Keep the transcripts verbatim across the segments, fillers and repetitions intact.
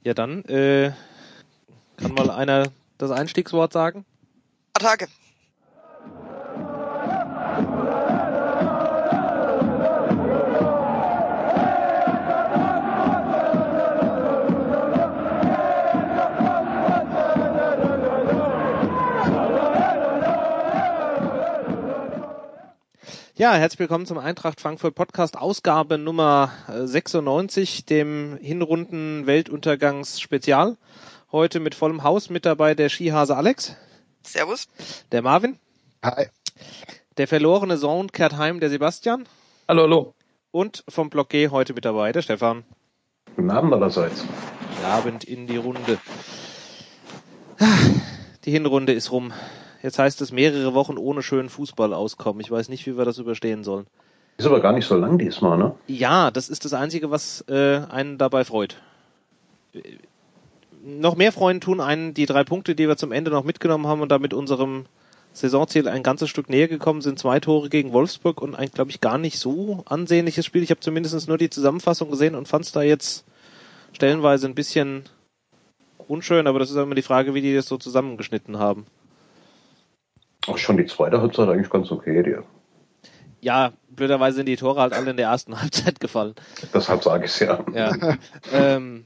Ja, dann äh, kann mal einer das Einstiegswort sagen? Attacke. Ja, herzlich willkommen zum Eintracht Frankfurt Podcast, Ausgabe Nummer sechsundneunzig, dem Hinrunden-Weltuntergangs-Spezial. Heute mit vollem Haus, mit dabei der Skihase Alex. Servus. Der Marvin. Hi. Der verlorene Sohn kehrt heim, der Sebastian. Hallo, hallo. Und vom Block G heute mit dabei, der Stefan. Guten Abend allerseits. Guten Abend in die Runde. Die Hinrunde ist rum. Jetzt heißt es mehrere Wochen ohne schönen Fußball auskommen. Ich weiß nicht, wie wir das überstehen sollen. Ist aber gar nicht so lang diesmal, ne? Ja, das ist das Einzige, was äh, einen dabei freut. Noch mehr freuen tun einen die drei Punkte, die wir zum Ende noch mitgenommen haben und damit unserem Saisonziel ein ganzes Stück näher gekommen sind. Zwei Tore gegen Wolfsburg und ein, glaube ich, gar nicht so ansehnliches Spiel. Ich habe zumindest nur die Zusammenfassung gesehen und fand es da jetzt stellenweise ein bisschen unschön, aber das ist immer die Frage, wie die das so zusammengeschnitten haben. Auch schon die zweite Halbzeit eigentlich ganz okay, dir. Ja, blöderweise sind die Tore halt alle in der ersten Halbzeit gefallen. Deshalb sage ich es ja. Ja. ähm,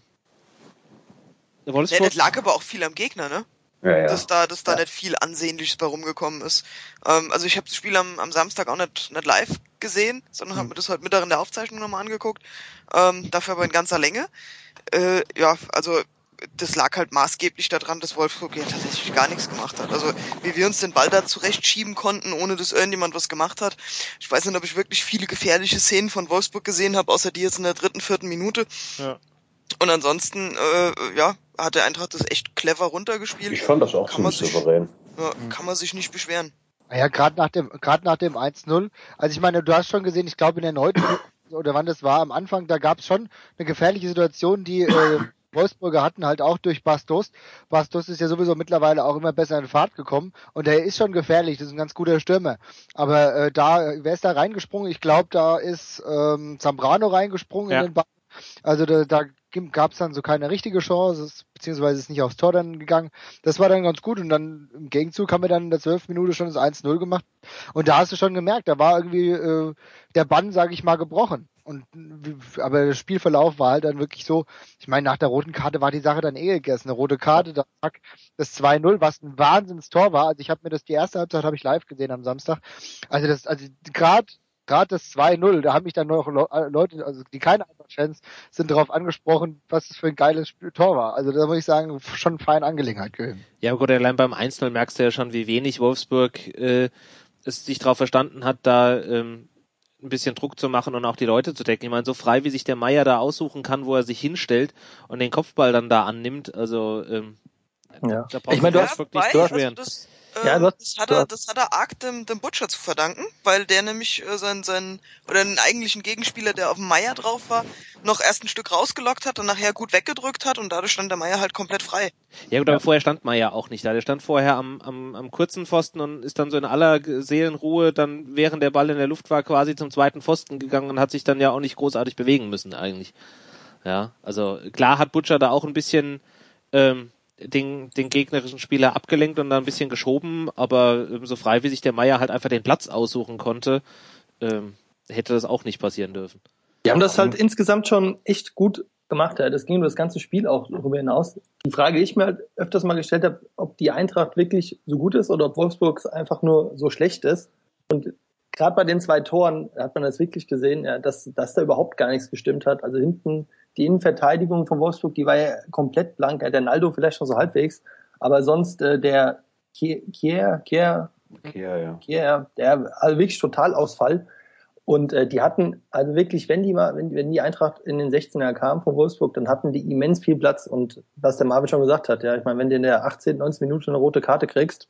Wolfsburg? Ja, das lag aber auch viel am Gegner, ne? Ja, ja. Dass da, dass da ja. nicht viel Ansehnliches bei rumgekommen ist. Ähm, also ich habe das Spiel am, am Samstag auch nicht, nicht live gesehen, sondern mhm. habe mir das heute Mittag in der Aufzeichnung nochmal angeguckt. Ähm, dafür aber in ganzer Länge. Äh, ja, also das lag halt maßgeblich daran, dass Wolfsburg ja tatsächlich gar nichts gemacht hat. Also wie wir uns den Ball da zurechtschieben konnten, ohne dass irgendjemand was gemacht hat. Ich weiß nicht, ob ich wirklich viele gefährliche Szenen von Wolfsburg gesehen habe, außer die jetzt in der dritten, vierten Minute. Ja. Und ansonsten, äh, ja, hat der Eintracht das echt clever runtergespielt. Ich fand das auch ziemlich souverän. Ja, kann man sich nicht beschweren. Ja, gerade nach dem gerade nach dem eins null. Also ich meine, du hast schon gesehen, ich glaube in der neunten oder wann das war, am Anfang, da gab es schon eine gefährliche Situation, die äh, Wolfsburger hatten halt auch durch Bastos. Bastos ist ja sowieso mittlerweile auch immer besser in Fahrt gekommen und der ist schon gefährlich, das ist ein ganz guter Stürmer. Aber äh, da, wer ist da reingesprungen? Ich glaube, da ist ähm, Zambrano reingesprungen ja. in den Ball. Also da, da gab es dann so keine richtige Chance, beziehungsweise ist nicht aufs Tor dann gegangen. Das war dann ganz gut und dann im Gegenzug haben wir dann in der zwölften Minute schon das eins null gemacht. Und da hast du schon gemerkt, da war irgendwie äh, der Bann, sage ich mal, gebrochen. Und aber der Spielverlauf war halt dann wirklich so, ich meine, nach der roten Karte war die Sache dann eh gegessen. Eine rote Karte, das, das zwei null, was ein Wahnsinnstor war. Also ich habe mir das, die erste Halbzeit habe ich live gesehen am Samstag. Also das, also gerade Gerade das zwei null, da haben mich dann noch Leute, also die keine Fans sind darauf angesprochen, was das für ein geiles Tor war. Also da muss ich sagen, schon eine feine Angelegenheit gewesen. Ja gut, allein beim eins null merkst du ja schon, wie wenig Wolfsburg äh, es sich darauf verstanden hat, da ähm, ein bisschen Druck zu machen und auch die Leute zu decken. Ich meine, so frei wie sich der Meier da aussuchen kann, wo er sich hinstellt und den Kopfball dann da annimmt, also ähm, ja. da braucht ich meine, du hast wirklich zu schweren. Ja, das, das hat er, das hat er arg dem, dem Butcher zu verdanken, weil der nämlich äh, seinen, seinen, oder den eigentlichen Gegenspieler, der auf dem Meier drauf war, noch erst ein Stück rausgelockt hat und nachher gut weggedrückt hat und dadurch stand der Meier halt komplett frei. Ja gut, aber ja. vorher stand Meier auch nicht da. Der stand vorher am, am, am kurzen Pfosten und ist dann so in aller Seelenruhe dann, während der Ball in der Luft war, quasi zum zweiten Pfosten gegangen und hat sich dann ja auch nicht großartig bewegen müssen eigentlich. Ja, also klar hat Butcher da auch ein bisschen ähm, den, den gegnerischen Spieler abgelenkt und dann ein bisschen geschoben, aber ähm, so frei wie sich der Meier halt einfach den Platz aussuchen konnte, ähm, hätte das auch nicht passieren dürfen. Die haben das halt mhm. insgesamt schon echt gut gemacht. Ja. Das ging über das ganze Spiel auch darüber hinaus. Die Frage, die ich mir halt öfters mal gestellt habe, ob die Eintracht wirklich so gut ist oder ob Wolfsburg einfach nur so schlecht ist. Und gerade bei den zwei Toren hat man das wirklich gesehen, ja, dass, dass da überhaupt gar nichts gestimmt hat. Also hinten die Innenverteidigung von Wolfsburg, die war ja komplett blank. Ja, der Naldo vielleicht noch so halbwegs, aber sonst äh, der Kier, Kier, Kier, Kier, ja. Kier, der also wirklich total Ausfall. Und äh, die hatten also wirklich, wenn die mal, wenn, wenn die Eintracht in den sechzehner kam von Wolfsburg, dann hatten die immens viel Platz. Und was der Marvin schon gesagt hat, ja, ich meine, wenn du in der achtzehnten, neunzehnten Minute eine rote Karte kriegst,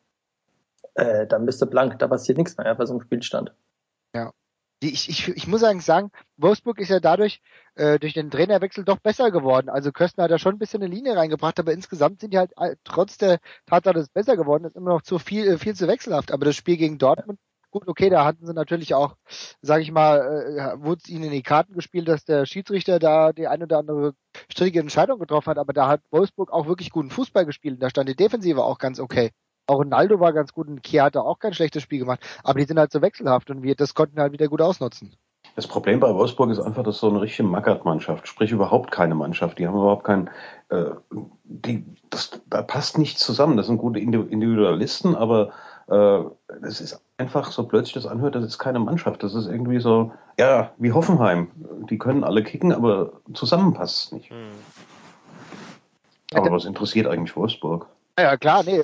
äh, dann bist du blank. Da passiert nichts mehr bei so einem Spielstand. Ja. Ich, ich, ich muss eigentlich sagen, Wolfsburg ist ja dadurch äh, durch den Trainerwechsel doch besser geworden. Also Köstner hat da schon ein bisschen eine Linie reingebracht, aber insgesamt sind die halt trotz der Tatsache, dass es besser geworden ist, immer noch zu viel, viel zu wechselhaft. Aber das Spiel gegen Dortmund, Gut, okay, da hatten sie natürlich auch, sage ich mal, äh, wurde es ihnen in die Karten gespielt, dass der Schiedsrichter da die eine oder andere strittige Entscheidung getroffen hat, aber da hat Wolfsburg auch wirklich guten Fußball gespielt und da stand die Defensive auch ganz okay. Auch Ronaldo war ganz gut und Kia hat da auch kein schlechtes Spiel gemacht, aber die sind halt so wechselhaft und wir das konnten halt wieder gut ausnutzen. Das Problem bei Wolfsburg ist einfach, dass so eine richtige Mackert-Mannschaft, sprich überhaupt keine Mannschaft, die haben überhaupt keinen, äh, die, das, da passt nichts zusammen. Das sind gute Individualisten, aber äh, das ist einfach so blöd sich das anhört, das ist keine Mannschaft. Das ist irgendwie so, ja, wie Hoffenheim. Die können alle kicken, aber zusammen passt es nicht. Hm. Aber was interessiert eigentlich Wolfsburg? Ja, klar, nee.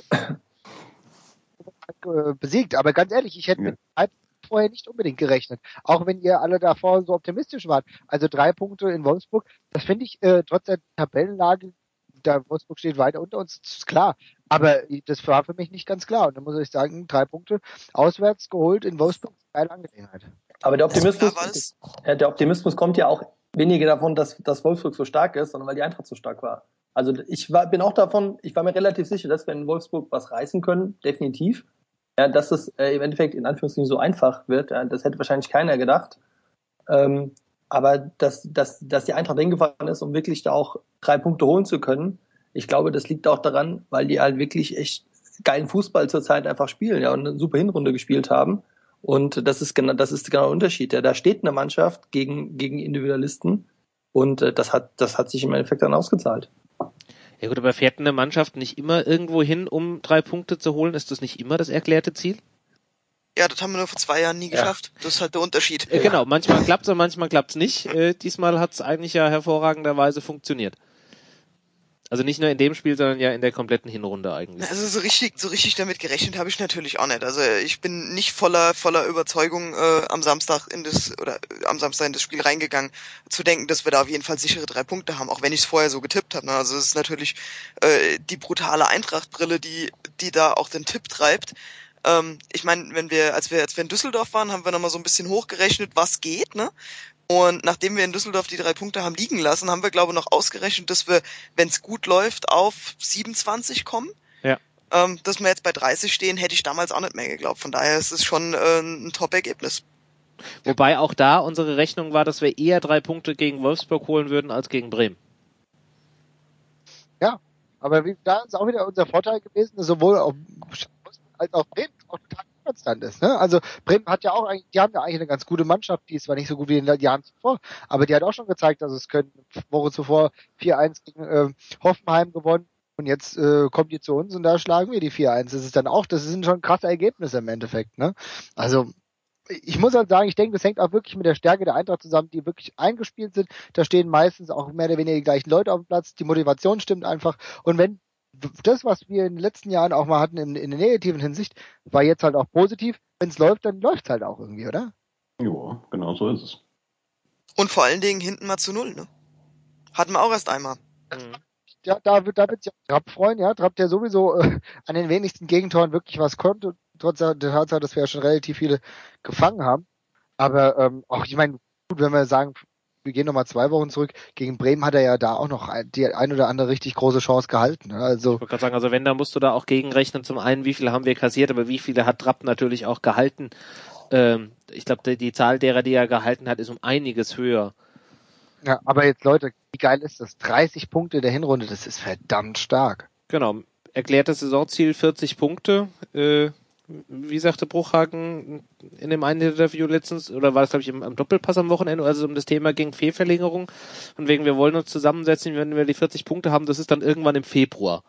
Besiegt, aber ganz ehrlich, ich hätte ja. mit vorher nicht unbedingt gerechnet. Auch wenn ihr alle davor so optimistisch wart. Also drei Punkte in Wolfsburg, das finde ich äh, trotz der Tabellenlage, da Wolfsburg steht weiter unter uns, ist klar. Aber das war für mich nicht ganz klar. Und da muss ich sagen, drei Punkte auswärts geholt in Wolfsburg, geile Angelegenheit. Aber der Optimismus, ja, der Optimismus kommt ja auch weniger davon, dass, dass Wolfsburg so stark ist, sondern weil die Eintracht so stark war. Also ich war, bin auch davon, ich war mir relativ sicher, dass wir in Wolfsburg was reißen können, definitiv. Ja, dass es äh, im Endeffekt in Anführungszeichen so einfach wird, ja, das hätte wahrscheinlich keiner gedacht. Ähm, aber dass, dass, dass die Eintracht hingefahren ist, um wirklich da auch drei Punkte holen zu können, ich glaube, das liegt auch daran, weil die halt wirklich echt geilen Fußball zurzeit einfach spielen, ja, und eine super Hinrunde gespielt haben. Und das ist genau, das ist genau der Unterschied. Ja, da steht eine Mannschaft gegen, gegen Individualisten und äh, das hat, das hat sich im Endeffekt dann ausgezahlt. Ja gut, aber fährt eine Mannschaft nicht immer irgendwo hin, um drei Punkte zu holen? Ist das nicht immer das erklärte Ziel? Ja, das haben wir nur vor zwei Jahren nie ja. geschafft. Das ist halt der Unterschied. Äh, genau, manchmal klappt's und manchmal klappt's nicht. Äh, diesmal hat's eigentlich ja hervorragenderweise funktioniert. Also nicht nur in dem Spiel, sondern ja in der kompletten Hinrunde eigentlich. Also so richtig, so richtig damit gerechnet habe ich natürlich auch nicht. Also ich bin nicht voller, voller Überzeugung äh, am Samstag in das oder äh, am Samstag in das Spiel reingegangen, zu denken, dass wir da auf jeden Fall sichere drei Punkte haben, auch wenn ich es vorher so getippt habe. Ne? Also es ist natürlich äh, die brutale Eintracht-Brille, die, die da auch den Tipp treibt. Ähm, ich meine, wenn wir, als wir, als wir in Düsseldorf waren, haben wir nochmal so ein bisschen hochgerechnet, was geht, ne? Und nachdem wir in Düsseldorf die drei Punkte haben liegen lassen, haben wir, glaube ich, noch ausgerechnet, dass wir, wenn es gut läuft, auf siebenundzwanzig kommen. Ja. Ähm, dass wir jetzt bei dreißig stehen, hätte ich damals auch nicht mehr geglaubt. Von daher ist es schon äh, ein Top-Ergebnis. Wobei auch da unsere Rechnung war, dass wir eher drei Punkte gegen Wolfsburg holen würden als gegen Bremen. Ja, aber wie, da ist auch wieder unser Vorteil gewesen, dass sowohl auf als auch Bremen auch total konstant ist. Ne? Also Bremen hat ja auch eigentlich, die haben ja eigentlich eine ganz gute Mannschaft, die ist zwar nicht so gut wie in den Jahren zuvor, aber die hat auch schon gezeigt, dass es können. Woche zuvor vier eins gegen äh, Hoffenheim gewonnen und jetzt äh, kommt die zu uns und da schlagen wir die vier eins. Das ist dann auch, das sind schon krasse Ergebnisse im Endeffekt. Ne? Also ich muss halt sagen, ich denke, das hängt auch wirklich mit der Stärke der Eintracht zusammen, die wirklich eingespielt sind. Da stehen meistens auch mehr oder weniger die gleichen Leute auf dem Platz. Die Motivation stimmt einfach. Und wenn das, was wir in den letzten Jahren auch mal hatten in, in der negativen Hinsicht, war jetzt halt auch positiv. Wenn es läuft, dann läuft es halt auch irgendwie, oder? Ja, genau so ist es. Und vor allen Dingen hinten mal zu null, ne? Hatten wir auch erst einmal. Mhm. Ja, da wird, da wird sich Trapp freuen, ja. Trapp, der sowieso äh, an den wenigsten Gegentoren wirklich was konnte, trotz der Tatsache, dass wir ja schon relativ viele gefangen haben. Aber ähm, auch, ich meine, gut, wenn wir sagen, wir gehen nochmal zwei Wochen zurück. Gegen Bremen hat er ja da auch noch ein, die ein oder andere richtig große Chance gehalten. Also ich wollte gerade sagen, also wenn, da musst du da auch gegenrechnen. Zum einen, wie viele haben wir kassiert, aber wie viele hat Trapp natürlich auch gehalten. Ähm, ich glaube, die, die Zahl derer, die er gehalten hat, ist um einiges höher. Ja, aber jetzt Leute, wie geil ist das? dreißig Punkte der Hinrunde, das ist verdammt stark. Genau. Erklärtes Saisonziel vierzig Punkte. Äh, wie sagte Bruchhagen in dem einen Interview letztens, oder war das, glaube ich, im, am Doppelpass am Wochenende, also um das Thema ging Fehlverlängerung, und wegen, wir wollen uns zusammensetzen, wenn wir die vierzig Punkte haben, das ist dann irgendwann im Februar.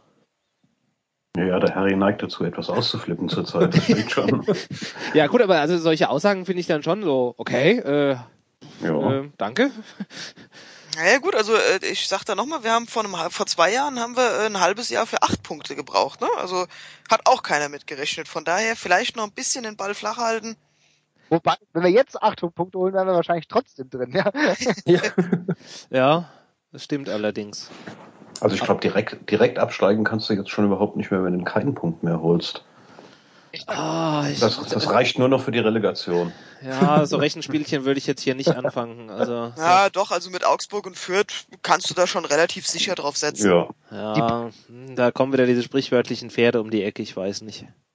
Ja, der Harry neigt dazu, etwas auszuflippen zurzeit, das stimmt schon. Ja gut, aber also solche Aussagen finde ich dann schon so, okay, äh, ja. äh danke. Naja gut, also äh, ich sag da nochmal, wir haben vor einem vor zwei Jahren haben wir äh, ein halbes Jahr für acht Punkte gebraucht, ne? Also hat auch keiner mitgerechnet. Von daher vielleicht noch ein bisschen den Ball flach halten. Wobei, wenn wir jetzt acht Punkte holen, wären wir wahrscheinlich trotzdem drin, ja. Ja, ja, das stimmt allerdings. Also ich glaube, direkt, direkt absteigen kannst du jetzt schon überhaupt nicht mehr, wenn du keinen Punkt mehr holst. Ah, ich, das, das reicht nur noch für die Relegation. Ja, so Rechenspielchen würde ich jetzt hier nicht anfangen. Also ja, doch, also mit Augsburg und Fürth kannst du da schon relativ sicher drauf setzen. Ja. Ja, da kommen wieder diese sprichwörtlichen Pferde um die Ecke, ich weiß nicht.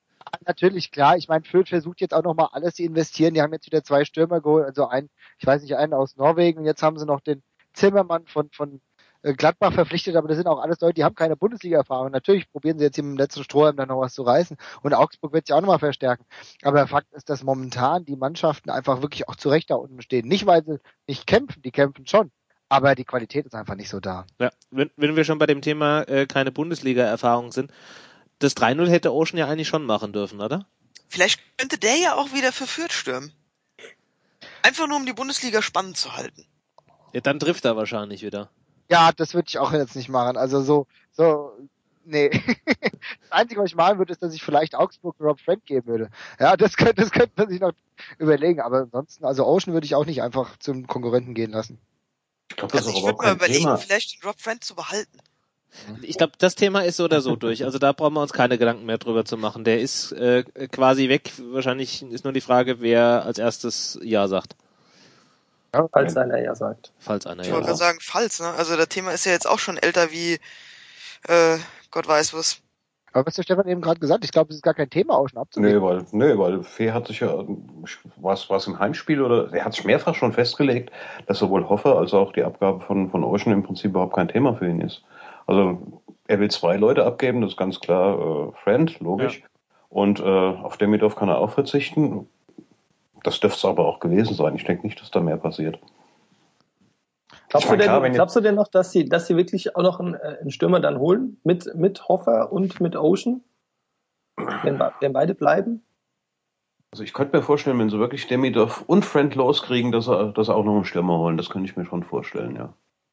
natürlich, klar. Ich meine, Fürth versucht jetzt auch nochmal alles zu investieren. Die haben jetzt wieder zwei Stürmer geholt, also einen, ich weiß nicht, einen aus Norwegen und jetzt haben sie noch den Zimmermann von, von Gladbach verpflichtet, aber das sind auch alles Leute, die haben keine Bundesliga-Erfahrung. Natürlich probieren sie jetzt hier im letzten Strohhalm dann noch was zu reißen und Augsburg wird sich auch nochmal verstärken. Aber Fakt ist, dass momentan die Mannschaften einfach wirklich auch zu Recht da unten stehen. Nicht, weil sie nicht kämpfen, die kämpfen schon, aber die Qualität ist einfach nicht so da. Ja, wenn, wenn wir schon bei dem Thema äh, keine Bundesliga-Erfahrung sind, das drei null hätte Ocean ja eigentlich schon machen dürfen, oder? Vielleicht könnte der ja auch wieder für Fürth stürmen. Einfach nur, um die Bundesliga spannend zu halten. Ja, dann trifft er wahrscheinlich wieder. Ja, das würde ich auch jetzt nicht machen. Also so, so, nee. Das Einzige, was ich machen würde, ist, dass ich vielleicht Augsburg Rob Friend geben würde. Ja, das könnte, das könnte man sich noch überlegen. Aber ansonsten, also Ocean würde ich auch nicht einfach zum Konkurrenten gehen lassen. Ich glaube, das Also ist ich aber würde mal kein überlegen, Thema. vielleicht den Rob Friend zu behalten. Ich glaube, das Thema ist so oder so durch. Also da brauchen wir uns keine Gedanken mehr drüber zu machen. Der ist äh, quasi weg. Wahrscheinlich ist nur die Frage, wer als erstes Ja sagt. Ja, falls einer ja sagt. Falls einer Ich Ja wollte gerade sagt. sagen, falls, ne? Also das Thema ist ja jetzt auch schon älter wie äh, Gott weiß was. Aber was der Stefan eben gerade gesagt, ich glaube, es ist gar kein Thema, Ocean abzugeben. Nee, weil, nee, weil Fee hat sich ja, was, was im Heimspiel oder, er hat sich mehrfach schon festgelegt, dass sowohl Hoffer als auch die Abgabe von, von Ocean im Prinzip überhaupt kein Thema für ihn ist. Also, er will zwei Leute abgeben, das ist ganz klar, äh, Friend, logisch. Ja. Und, äh, auf Demidov kann er auch verzichten. Das dürfte es aber auch gewesen sein. Ich denke nicht, dass da mehr passiert. Glaubst, du, denn, klar, glaubst du denn noch, dass sie, dass sie wirklich auch noch einen, einen Stürmer dann holen? Mit, mit Hoffer und mit Ocean? Wenn, wenn beide bleiben? Also ich könnte mir vorstellen, wenn sie wirklich Demidov und Friend loskriegen, dass sie, dass sie auch noch einen Stürmer holen. Das könnte ich mir schon vorstellen, ja.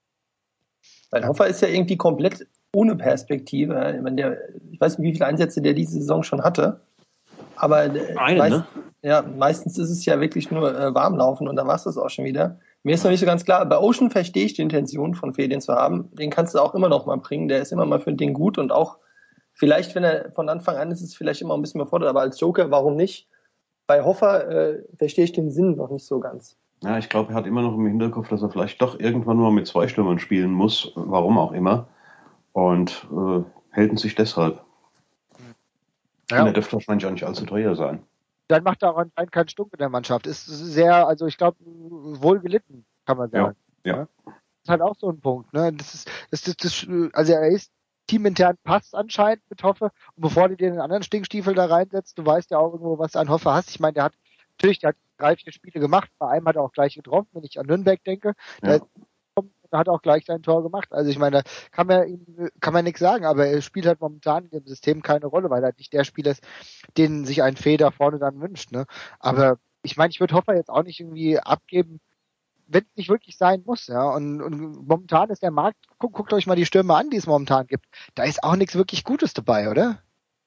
Weil Hoffer ist ja irgendwie komplett ohne Perspektive. Wenn der, ich weiß nicht, wie viele Einsätze der diese Saison schon hatte. Aber Einen, meist, ne? ja, meistens ist es ja wirklich nur äh, warmlaufen und dann war es das auch schon wieder. Mir ist noch nicht so ganz klar, bei Ocean verstehe ich die Intention von Fee, den zu haben. Den kannst du auch immer noch mal bringen. Der ist immer mal für den gut und auch vielleicht, wenn er von Anfang an ist, ist es vielleicht immer ein bisschen überfordert, aber als Joker, warum nicht? Bei Hoffer äh, verstehe ich den Sinn noch nicht so ganz. Ja, ich glaube, er hat immer noch im Hinterkopf, dass er vielleicht doch irgendwann mal mit zwei Stürmern spielen muss, warum auch immer, und äh, hält sich deshalb. Ja. Und er dürfte wahrscheinlich auch nicht allzu teuer sein. Dann macht er auch anscheinend keinen Stunk in der Mannschaft. Ist sehr, also ich glaube, wohl gelitten, kann man sagen. Ja, ja. Ja. Das ist halt auch so ein Punkt. Ne? Das ist, das, das, das, also er ist teamintern passt anscheinend mit Hoffe. Und bevor du dir den anderen Stinkstiefel da reinsetzt, du weißt ja auch irgendwo, was du an Hoffe hast. Ich meine, der hat natürlich, der hat drei, vier Spiele gemacht. Bei einem hat er auch gleich getroffen, wenn ich an Nürnberg denke. Ja. Der hat auch gleich sein Tor gemacht. Also ich meine, da kann man kann man nichts sagen, aber er spielt halt momentan in dem System keine Rolle, weil er nicht der Spieler ist, den sich ein Fee da vorne dann wünscht. Ne? Aber ich meine, ich würde Hoffer jetzt auch nicht irgendwie abgeben, wenn es nicht wirklich sein muss. Ja. Und, und momentan ist der Markt, guckt, guckt euch mal die Stürme an, die es momentan gibt. Da ist auch nichts wirklich Gutes dabei, oder?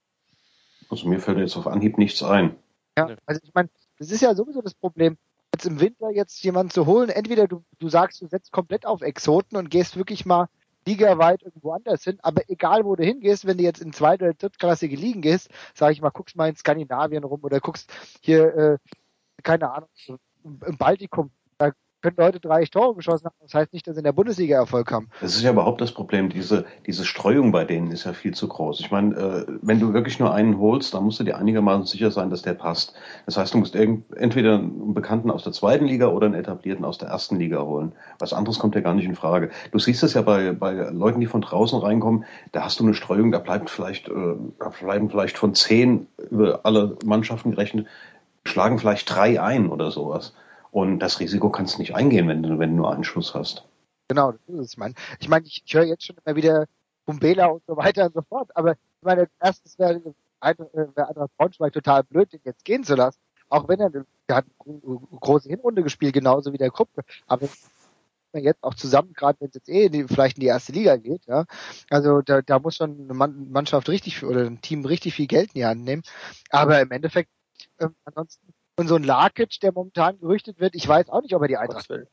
Also mir fällt jetzt auf Anhieb nichts ein. Ja, also ich meine, das ist ja sowieso das Problem. Jetzt im Winter jetzt jemanden zu holen, entweder du, du sagst, du setzt komplett auf Exoten und gehst wirklich mal ligaweit irgendwo anders hin, aber egal wo du hingehst, wenn du jetzt in zweite oder drittklassige Ligen gehst, sag ich mal, guckst mal in Skandinavien rum oder guckst hier, äh, keine Ahnung, im Baltikum, da können Leute drei Tore geschossen haben, das heißt nicht, dass sie in der Bundesliga Erfolg haben. Das ist ja überhaupt das Problem, diese, diese Streuung bei denen ist ja viel zu groß. Ich meine, äh, wenn du wirklich nur einen holst, dann musst du dir einigermaßen sicher sein, dass der passt. Das heißt, du musst irgend, entweder einen Bekannten aus der zweiten Liga oder einen etablierten aus der ersten Liga holen. Was anderes kommt ja gar nicht in Frage. Du siehst es ja bei, bei Leuten, die von draußen reinkommen, da hast du eine Streuung, da bleibt vielleicht, äh, da bleiben vielleicht von zehn über alle Mannschaften gerechnet, schlagen vielleicht drei ein oder sowas. Und das Risiko kannst du nicht eingehen, wenn du, wenn du nur einen Schuss hast. Genau, das ist es. Ich meine, ich, mein, ich, ich höre jetzt schon immer wieder Bumbela und so weiter und so fort, aber ich meine, erstens wäre wär Eintracht Braunschweig total blöd, den jetzt gehen zu lassen, auch wenn er, der hat eine große Hinrunde gespielt, genauso wie der Kruppe, aber jetzt auch zusammen, gerade wenn es jetzt eh in die, vielleicht in die erste Liga geht, ja, also da, da muss schon eine Mannschaft richtig oder ein Team richtig viel Geld in die Hand nehmen, aber im Endeffekt äh, ansonsten und so ein Larkic, der momentan gerüchtet wird, ich weiß auch nicht, ob er die Eintracht will.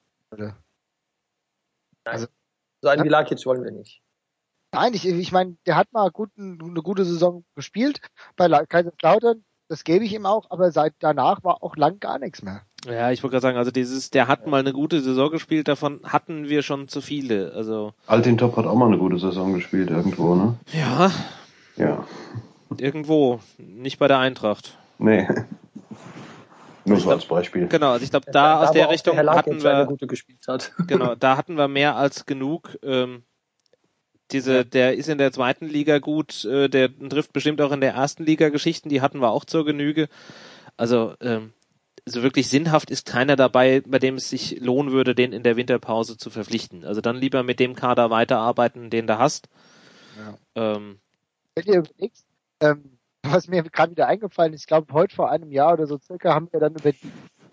Also, so einen wie Larkic wollen wir nicht. Nein, ich, ich meine, der hat mal gut, eine gute Saison gespielt bei Kaiserslautern, das gebe ich ihm auch, aber seit danach war auch lang gar nichts mehr. Ja, ich wollte gerade sagen, also dieses, der hat mal eine gute Saison gespielt, davon hatten wir schon zu viele. Also Altintop hat auch mal eine gute Saison gespielt irgendwo, ne? Ja. Ja. Irgendwo, nicht bei der Eintracht. Nee. Nur Ich so glaub, als Beispiel. Genau, also ich glaube, da, da aus der Richtung der hatten wir, eine gute gespielt hat. genau, da hatten wir mehr als genug. Ähm, diese, Ja. der ist in der zweiten Liga gut, äh, der trifft bestimmt auch in der ersten Liga Geschichten, die hatten wir auch zur Genüge. Also ähm, so wirklich sinnhaft ist keiner dabei, bei dem es sich lohnen würde, den in der Winterpause zu verpflichten. Also dann lieber mit dem Kader weiterarbeiten, den du hast. Ja. Ähm, Wenn ihr überlegst, ähm, was mir gerade wieder eingefallen ist, ich glaube, heute vor einem Jahr oder so circa haben wir dann über die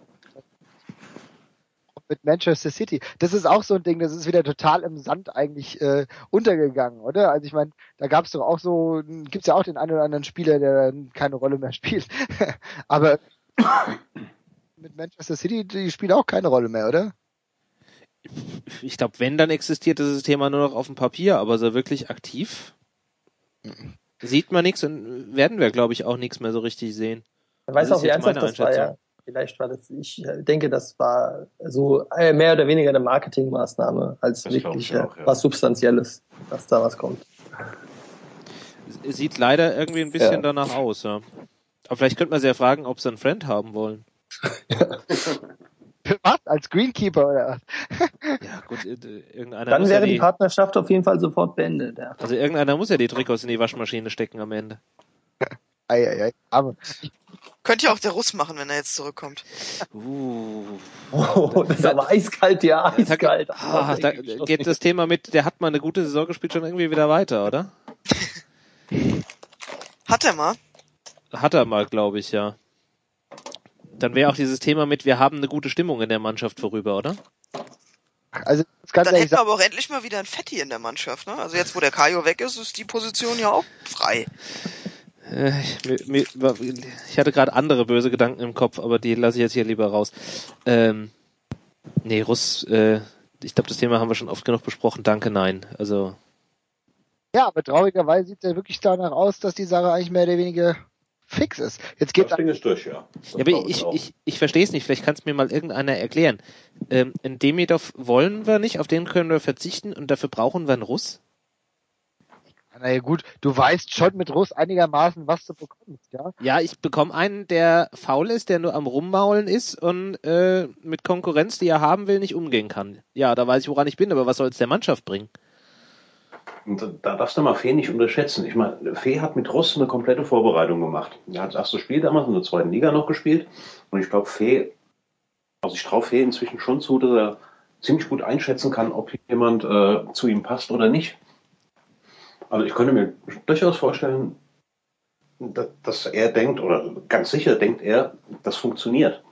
mit Manchester City. Das ist auch so ein Ding, das ist wieder total im Sand eigentlich äh, untergegangen, oder? Also ich meine, da gab es doch auch so, gibt's ja auch den einen oder anderen Spieler, der keine Rolle mehr spielt. Aber mit Manchester City, die spielen auch keine Rolle mehr, oder? ich glaube, wenn, dann existiert dieses Thema nur noch auf dem Papier, aber so wirklich aktiv Mhm. sieht man nichts und werden wir, glaube ich, auch nichts mehr so richtig sehen. Man weiß Das auch, ist wie jetzt ernsthaft meine das war, ja. Einschätzung. Vielleicht war das, ich denke, das war so äh, mehr oder weniger eine Marketingmaßnahme als Das wirklich glaub ich auch, äh, ja. was Substanzielles, dass da was kommt. Es sieht leider irgendwie ein bisschen Ja. danach aus, ja. Aber vielleicht könnte man sie ja fragen, ob sie einen Friend haben wollen. Was? Als Greenkeeper oder was? Ja, gut, äh, irgendeiner Dann muss wäre ja die die, Partnerschaft auf jeden Fall sofort beendet. Ja. also irgendeiner muss ja die Trikots in die Waschmaschine stecken am Ende. Eieiei. Aber Könnte ja auch der Russ machen, wenn er jetzt zurückkommt. Uh. Oh, das ist aber eiskalt, ja, Da, eiskalt. ah, da geht das Thema mit, der hat mal eine gute Saison gespielt, schon irgendwie wieder weiter, oder? Hat er mal? Hat er mal, glaube ich, ja. Dann wäre auch dieses Thema mit, wir haben eine gute Stimmung in der Mannschaft vorüber, oder? also das kann Dann ich hätten wir sagen. aber auch endlich mal wieder ein Fetti in der Mannschaft, ne? Also jetzt, wo der Kajo weg ist, ist die Position ja auch frei. Äh, ich, mir, mir, ich hatte gerade andere böse Gedanken im Kopf, aber die lasse ich jetzt hier lieber raus. Ähm, nee, Russ, äh, ich glaube, das Thema haben wir schon oft genug besprochen. Danke, nein. Also Ja, aber traurigerweise sieht es ja wirklich danach aus, dass die Sache eigentlich mehr oder weniger fix ist. Jetzt geht's Das Ding ist durch, ja. Das ja, aber glaub ich, auch. ich, ich verstehe es nicht. Vielleicht kann es mir mal irgendeiner erklären. Ähm, einen Demidov wollen wir nicht, auf den können wir verzichten und dafür brauchen wir einen Russ? Naja gut, du weißt schon mit Russ einigermaßen, was du bekommst, ja. Ja, ich bekomme einen, der faul ist, der nur am Rummaulen ist und äh, mit Konkurrenz, die er haben will, nicht umgehen kann. Ja, da weiß ich, woran ich bin, aber was soll es der Mannschaft bringen? Und da darfst du mal Fee nicht unterschätzen. Ich meine, Fee hat mit Russ eine komplette Vorbereitung gemacht. Er hat das erste Spiel damals in der zweiten Liga noch gespielt. Und ich glaube, Fee, also ich traue Fee inzwischen schon zu, dass er ziemlich gut einschätzen kann, ob jemand äh, zu ihm passt oder nicht. Also ich könnte mir durchaus vorstellen, dass, dass er denkt, oder ganz sicher denkt er, das funktioniert.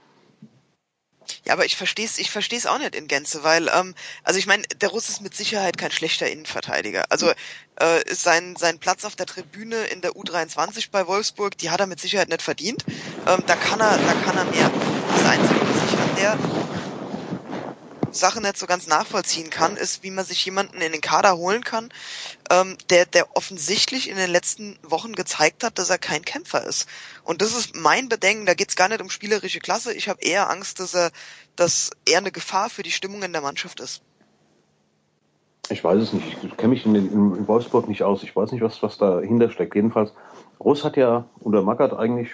Ja, aber ich verstehe es ich versteh's auch nicht in Gänze, weil, ähm, also ich meine, der Russ ist mit Sicherheit kein schlechter Innenverteidiger. Also äh, ist sein, sein Platz auf der Tribüne in der U dreiundzwanzig bei Wolfsburg, die hat er mit Sicherheit nicht verdient. Ähm, da kann er, da kann er mehr. Das Einzige, was ich an der Sache nicht so ganz nachvollziehen kann, ist, wie man sich jemanden in den Kader holen kann, ähm, der, der offensichtlich in den letzten Wochen gezeigt hat, dass er kein Kämpfer ist. Und das ist mein Bedenken, da geht's gar nicht um spielerische Klasse. Ich habe eher Angst, dass er, dass er eine Gefahr für die Stimmung in der Mannschaft ist. Ich weiß es nicht. Ich kenne mich in, den, in Wolfsburg nicht aus. Ich weiß nicht, was, was dahinter steckt. Jedenfalls, Russ hat ja unter Magath eigentlich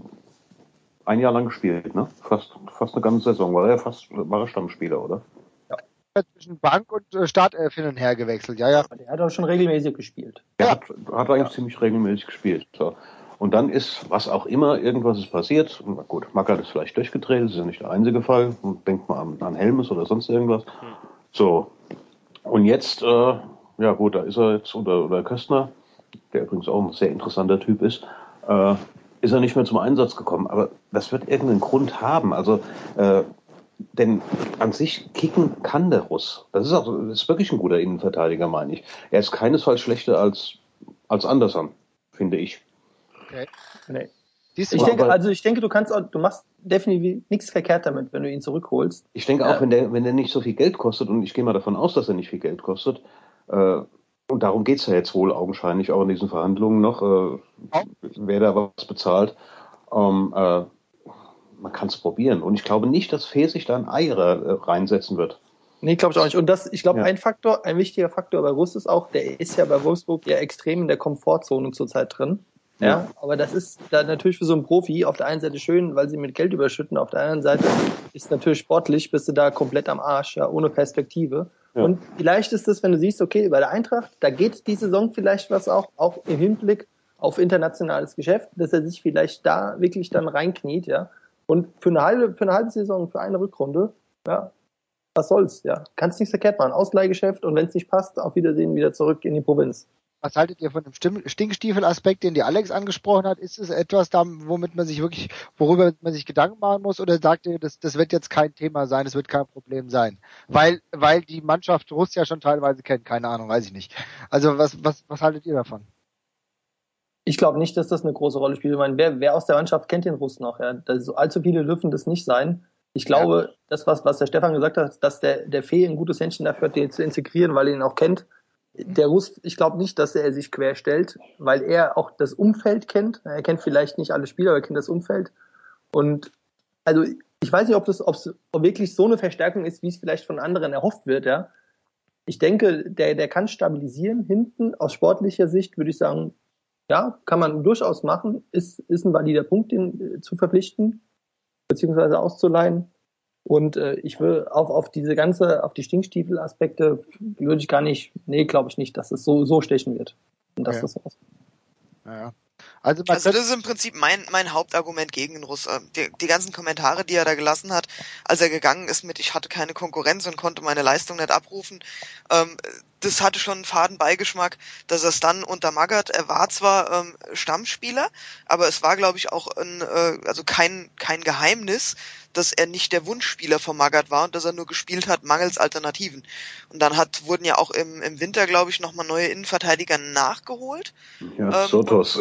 ein Jahr lang gespielt, ne? Fast, fast eine ganze Saison. War er fast, war er Stammspieler, oder? Zwischen Bank und äh, Startelf hin und her gewechselt, ja, ja. Der hat auch schon regelmäßig gespielt. Er Ja. hat, hat eigentlich ziemlich regelmäßig gespielt. So. Und dann ist, was auch immer, irgendwas ist passiert. Und gut, Magath ist vielleicht durchgedreht, das ist ja nicht der einzige Fall. Und denkt mal an, an Helmes oder sonst irgendwas. So. Und jetzt, äh, ja gut, da ist er jetzt, oder, oder Köstner, der übrigens auch ein sehr interessanter Typ ist, äh, ist er nicht mehr zum Einsatz gekommen. Aber das wird irgendeinen Grund haben. Also, äh, denn an sich kicken kann der Russ. Das ist auch, das ist wirklich ein guter Innenverteidiger, meine ich. Er ist keinesfalls schlechter als, als Anderson, finde ich. Okay. Nee. Siehst du Ich mal, denke, aber- also ich denke, du kannst auch, du machst definitiv nichts verkehrt damit, wenn du ihn zurückholst. Ich denke Ja. auch, wenn der, wenn der nicht so viel Geld kostet, und ich gehe mal davon aus, dass er nicht viel Geld kostet, äh, und darum geht's ja jetzt wohl augenscheinlich auch in diesen Verhandlungen noch, äh, wer da was bezahlt, ähm, äh, man kann es probieren. Und ich glaube nicht, dass Fee sich da ein Eierer äh, reinsetzen wird. Nee, glaube ich auch nicht. Und das, ich glaube, Ja. ein Faktor, ein wichtiger Faktor bei Russ ist auch, der ist ja bei Wolfsburg ja extrem in der Komfortzone zurzeit drin. Ja, ja, aber das ist dann natürlich für so einen Profi auf der einen Seite schön, weil sie mit Geld überschütten, auf der anderen Seite ist natürlich sportlich, bist du da komplett am Arsch, ja, ohne Perspektive. Ja. Und vielleicht ist es, wenn du siehst, okay, bei der Eintracht, da geht die Saison vielleicht was auch, auch im Hinblick auf internationales Geschäft, dass er sich vielleicht da wirklich dann reinkniet, ja. Und für eine halbe, für eine halbe Saison, für eine Rückrunde, ja, was soll's, ja. Kannst nichts verkehrt machen. Ausleihgeschäft und wenn es nicht passt, auf Wiedersehen wieder zurück in die Provinz. Was haltet ihr von dem Stinkstiefel-Aspekt, den die Alex angesprochen hat? Ist es etwas, da, womit man sich wirklich, worüber man sich Gedanken machen muss? Oder sagt ihr, das, das wird jetzt kein Thema sein, das wird kein Problem sein? Weil, weil die Mannschaft Russ ja schon teilweise kennt, keine Ahnung, weiß ich nicht. Also was, was, was haltet ihr davon? Ich glaube nicht, dass das eine große Rolle spielt. Ich meine, wer, wer aus der Mannschaft kennt den Russ noch? Ja? Das, so allzu viele dürfen das nicht sein. Ich glaube, ja. das, was, was der Stefan gesagt hat, dass der, der Fee ein gutes Händchen dafür hat, den zu integrieren, weil er ihn auch kennt. Der Russ, ich glaube nicht, dass er sich quer stellt, weil er auch das Umfeld kennt. Er kennt vielleicht nicht alle Spieler, aber er kennt das Umfeld. Und also ich weiß nicht, ob das ob es wirklich so eine Verstärkung ist, wie es vielleicht von anderen erhofft wird. Ja, ich denke, der der kann stabilisieren hinten. Aus sportlicher Sicht würde ich sagen, ja, kann man durchaus machen. Ist ist ein valider Punkt, den zu verpflichten beziehungsweise auszuleihen. Und äh, ich will auf auf diese ganze, auf die Stinkstiefel-Aspekte würde ich gar nicht, nee, glaube ich nicht, dass es so so stechen wird. Und dass ja. das was. Ja. Also, also das ist im Prinzip mein mein Hauptargument gegen den Russ. Die, die ganzen Kommentare, die er da gelassen hat, als er gegangen ist mit, ich hatte keine Konkurrenz und konnte meine Leistung nicht abrufen, ähm, das hatte schon einen faden Beigeschmack, dass er es dann unter Magath, er war zwar ähm, Stammspieler, aber es war, glaube ich, auch ein, äh, also kein kein Geheimnis, dass er nicht der Wunschspieler von Magath war und dass er nur gespielt hat mangels Alternativen. Und dann hat wurden ja auch im im Winter, glaube ich, nochmal neue Innenverteidiger nachgeholt. Ja, ähm, Sotos.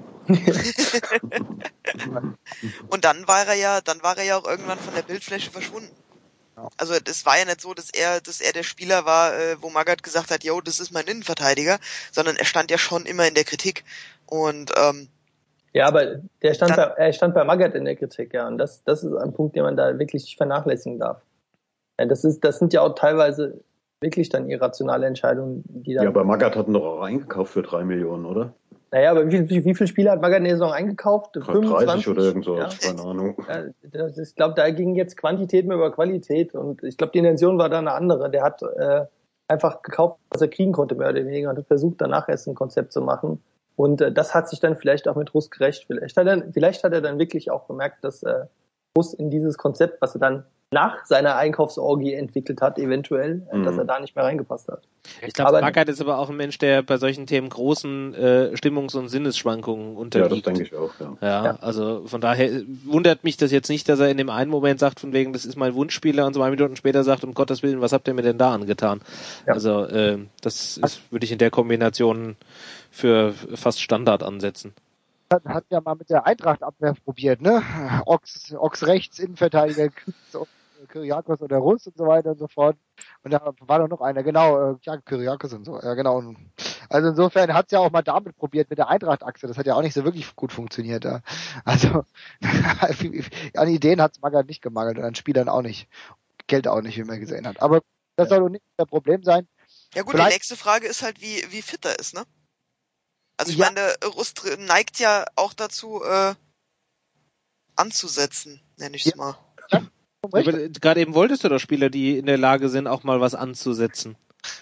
Und dann war er ja, dann war er ja auch irgendwann von der Bildfläche verschwunden. Also das war ja nicht so, dass er, dass er der Spieler war, äh, wo Magath gesagt hat, yo, das ist mein Innenverteidiger, sondern er stand ja schon immer in der Kritik. Und ähm, ja, aber der stand dann, bei, er stand bei Magath in der Kritik, ja, und das, das ist ein Punkt, den man da wirklich nicht vernachlässigen darf. Ja, das ist, das sind ja auch teilweise wirklich dann irrationale Entscheidungen, die dann. Ja, aber Magath hat ihn doch auch eingekauft für drei Millionen, oder? Naja, aber wie, wie, wie viele Spiele hat Magath in der Saison eingekauft? fünfunddreißig oder irgend so, ja. Keine Ahnung. Ja, das, ich glaube, da ging jetzt Quantität mehr über Qualität und ich glaube, die Intention war da eine andere. Der hat äh, einfach gekauft, was er kriegen konnte, mehr oder weniger, und hat versucht, danach erst ein Konzept zu machen. Und äh, das hat sich dann vielleicht auch mit Russ gerecht. Vielleicht hat er, vielleicht hat er dann wirklich auch gemerkt, dass äh, Russ in dieses Konzept, was er dann nach seiner Einkaufsorgie entwickelt hat, eventuell, mhm. dass er da nicht mehr reingepasst hat. Ich glaube, Magath ist aber auch ein Mensch, der bei solchen Themen großen äh, Stimmungs- und Sinnesschwankungen unterliegt. Ja, das denke ich auch, ja. ja. Ja, also von daher wundert mich das jetzt nicht, dass er in dem einen Moment sagt, von wegen, das ist mein Wunschspieler, und zwei Minuten später sagt, um Gottes Willen, was habt ihr mir denn da angetan? Ja. Also äh, das ist, würde ich in der Kombination für fast Standard ansetzen. Hat, hat ja mal mit der Eintracht-Abwehr probiert, ne? Ochs, Ochs rechts, Innenverteidiger, Kyriakos oder Russ und so weiter und so fort. Und da war doch noch einer, genau, ja, Kyriakos und so, ja genau. Also insofern hat es ja auch mal damit probiert mit der Eintracht-Achse. Das hat ja auch nicht so wirklich gut funktioniert. Ja. Also an Ideen hat es Magath nicht gemangelt und an Spielern auch nicht. Geld auch nicht, wie man gesehen hat. Aber das soll doch nicht das Problem sein. Ja gut, Vielleicht, die nächste Frage ist halt, wie wie fit er ist, ne? Also ich ja. meine, der Russ neigt ja auch dazu, äh, anzusetzen, nenne ich es ja. mal. Ja. Aber gerade eben wolltest du doch Spieler, die in der Lage sind, auch mal was anzusetzen.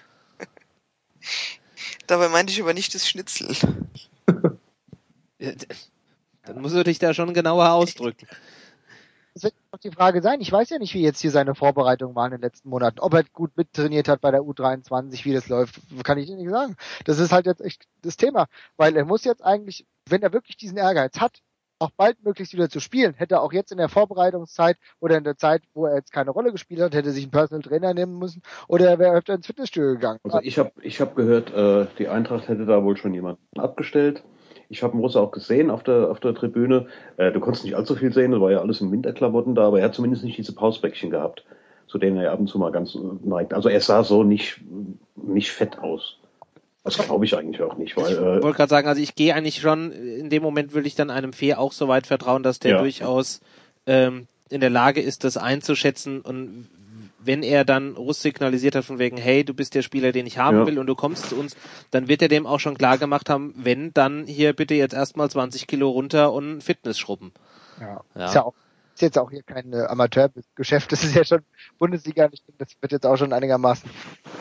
Dabei meinte ich aber nicht das Schnitzel. Dann musst du dich da schon genauer ausdrücken. Das wird doch die Frage sein. Ich weiß ja nicht, wie jetzt hier seine Vorbereitungen waren in den letzten Monaten. Ob er gut mittrainiert hat bei der U dreiundzwanzig, wie das läuft, kann ich dir nicht sagen. Das ist halt jetzt echt das Thema. Weil er muss jetzt eigentlich, wenn er wirklich diesen Ehrgeiz hat, auch baldmöglichst wieder zu spielen, hätte er auch jetzt in der Vorbereitungszeit oder in der Zeit, wo er jetzt keine Rolle gespielt hat, hätte sich einen Personal Trainer nehmen müssen oder er wäre öfter ins Fitnessstudio gegangen. Also ich habe ich hab gehört, äh, die Eintracht hätte da wohl schon jemanden abgestellt. Ich habe Russ auch gesehen auf der auf der Tribüne. Äh, du konntest nicht allzu viel sehen, das war ja alles in Winterklamotten da, aber er hat zumindest nicht diese Pausbäckchen gehabt, zu denen er ab und zu mal ganz neigt. Also er sah so nicht nicht fett aus. Das glaube ich eigentlich auch nicht, weil. Ich äh, wollte gerade sagen, also ich gehe eigentlich schon, in dem Moment würde ich dann einem Fee auch so weit vertrauen, dass der ja. durchaus ähm, in der Lage ist, das einzuschätzen und wenn er dann Rust signalisiert hat von wegen, hey, du bist der Spieler, den ich haben Ja. will und du kommst zu uns, dann wird er dem auch schon klar gemacht haben, wenn, dann hier bitte jetzt erstmal zwanzig Kilo runter und Fitness schrubben. Ja. Ja. Ist ja auch, ist jetzt auch hier kein äh, Amateurgeschäft, das ist ja schon Bundesliga, das wird jetzt auch schon einigermaßen.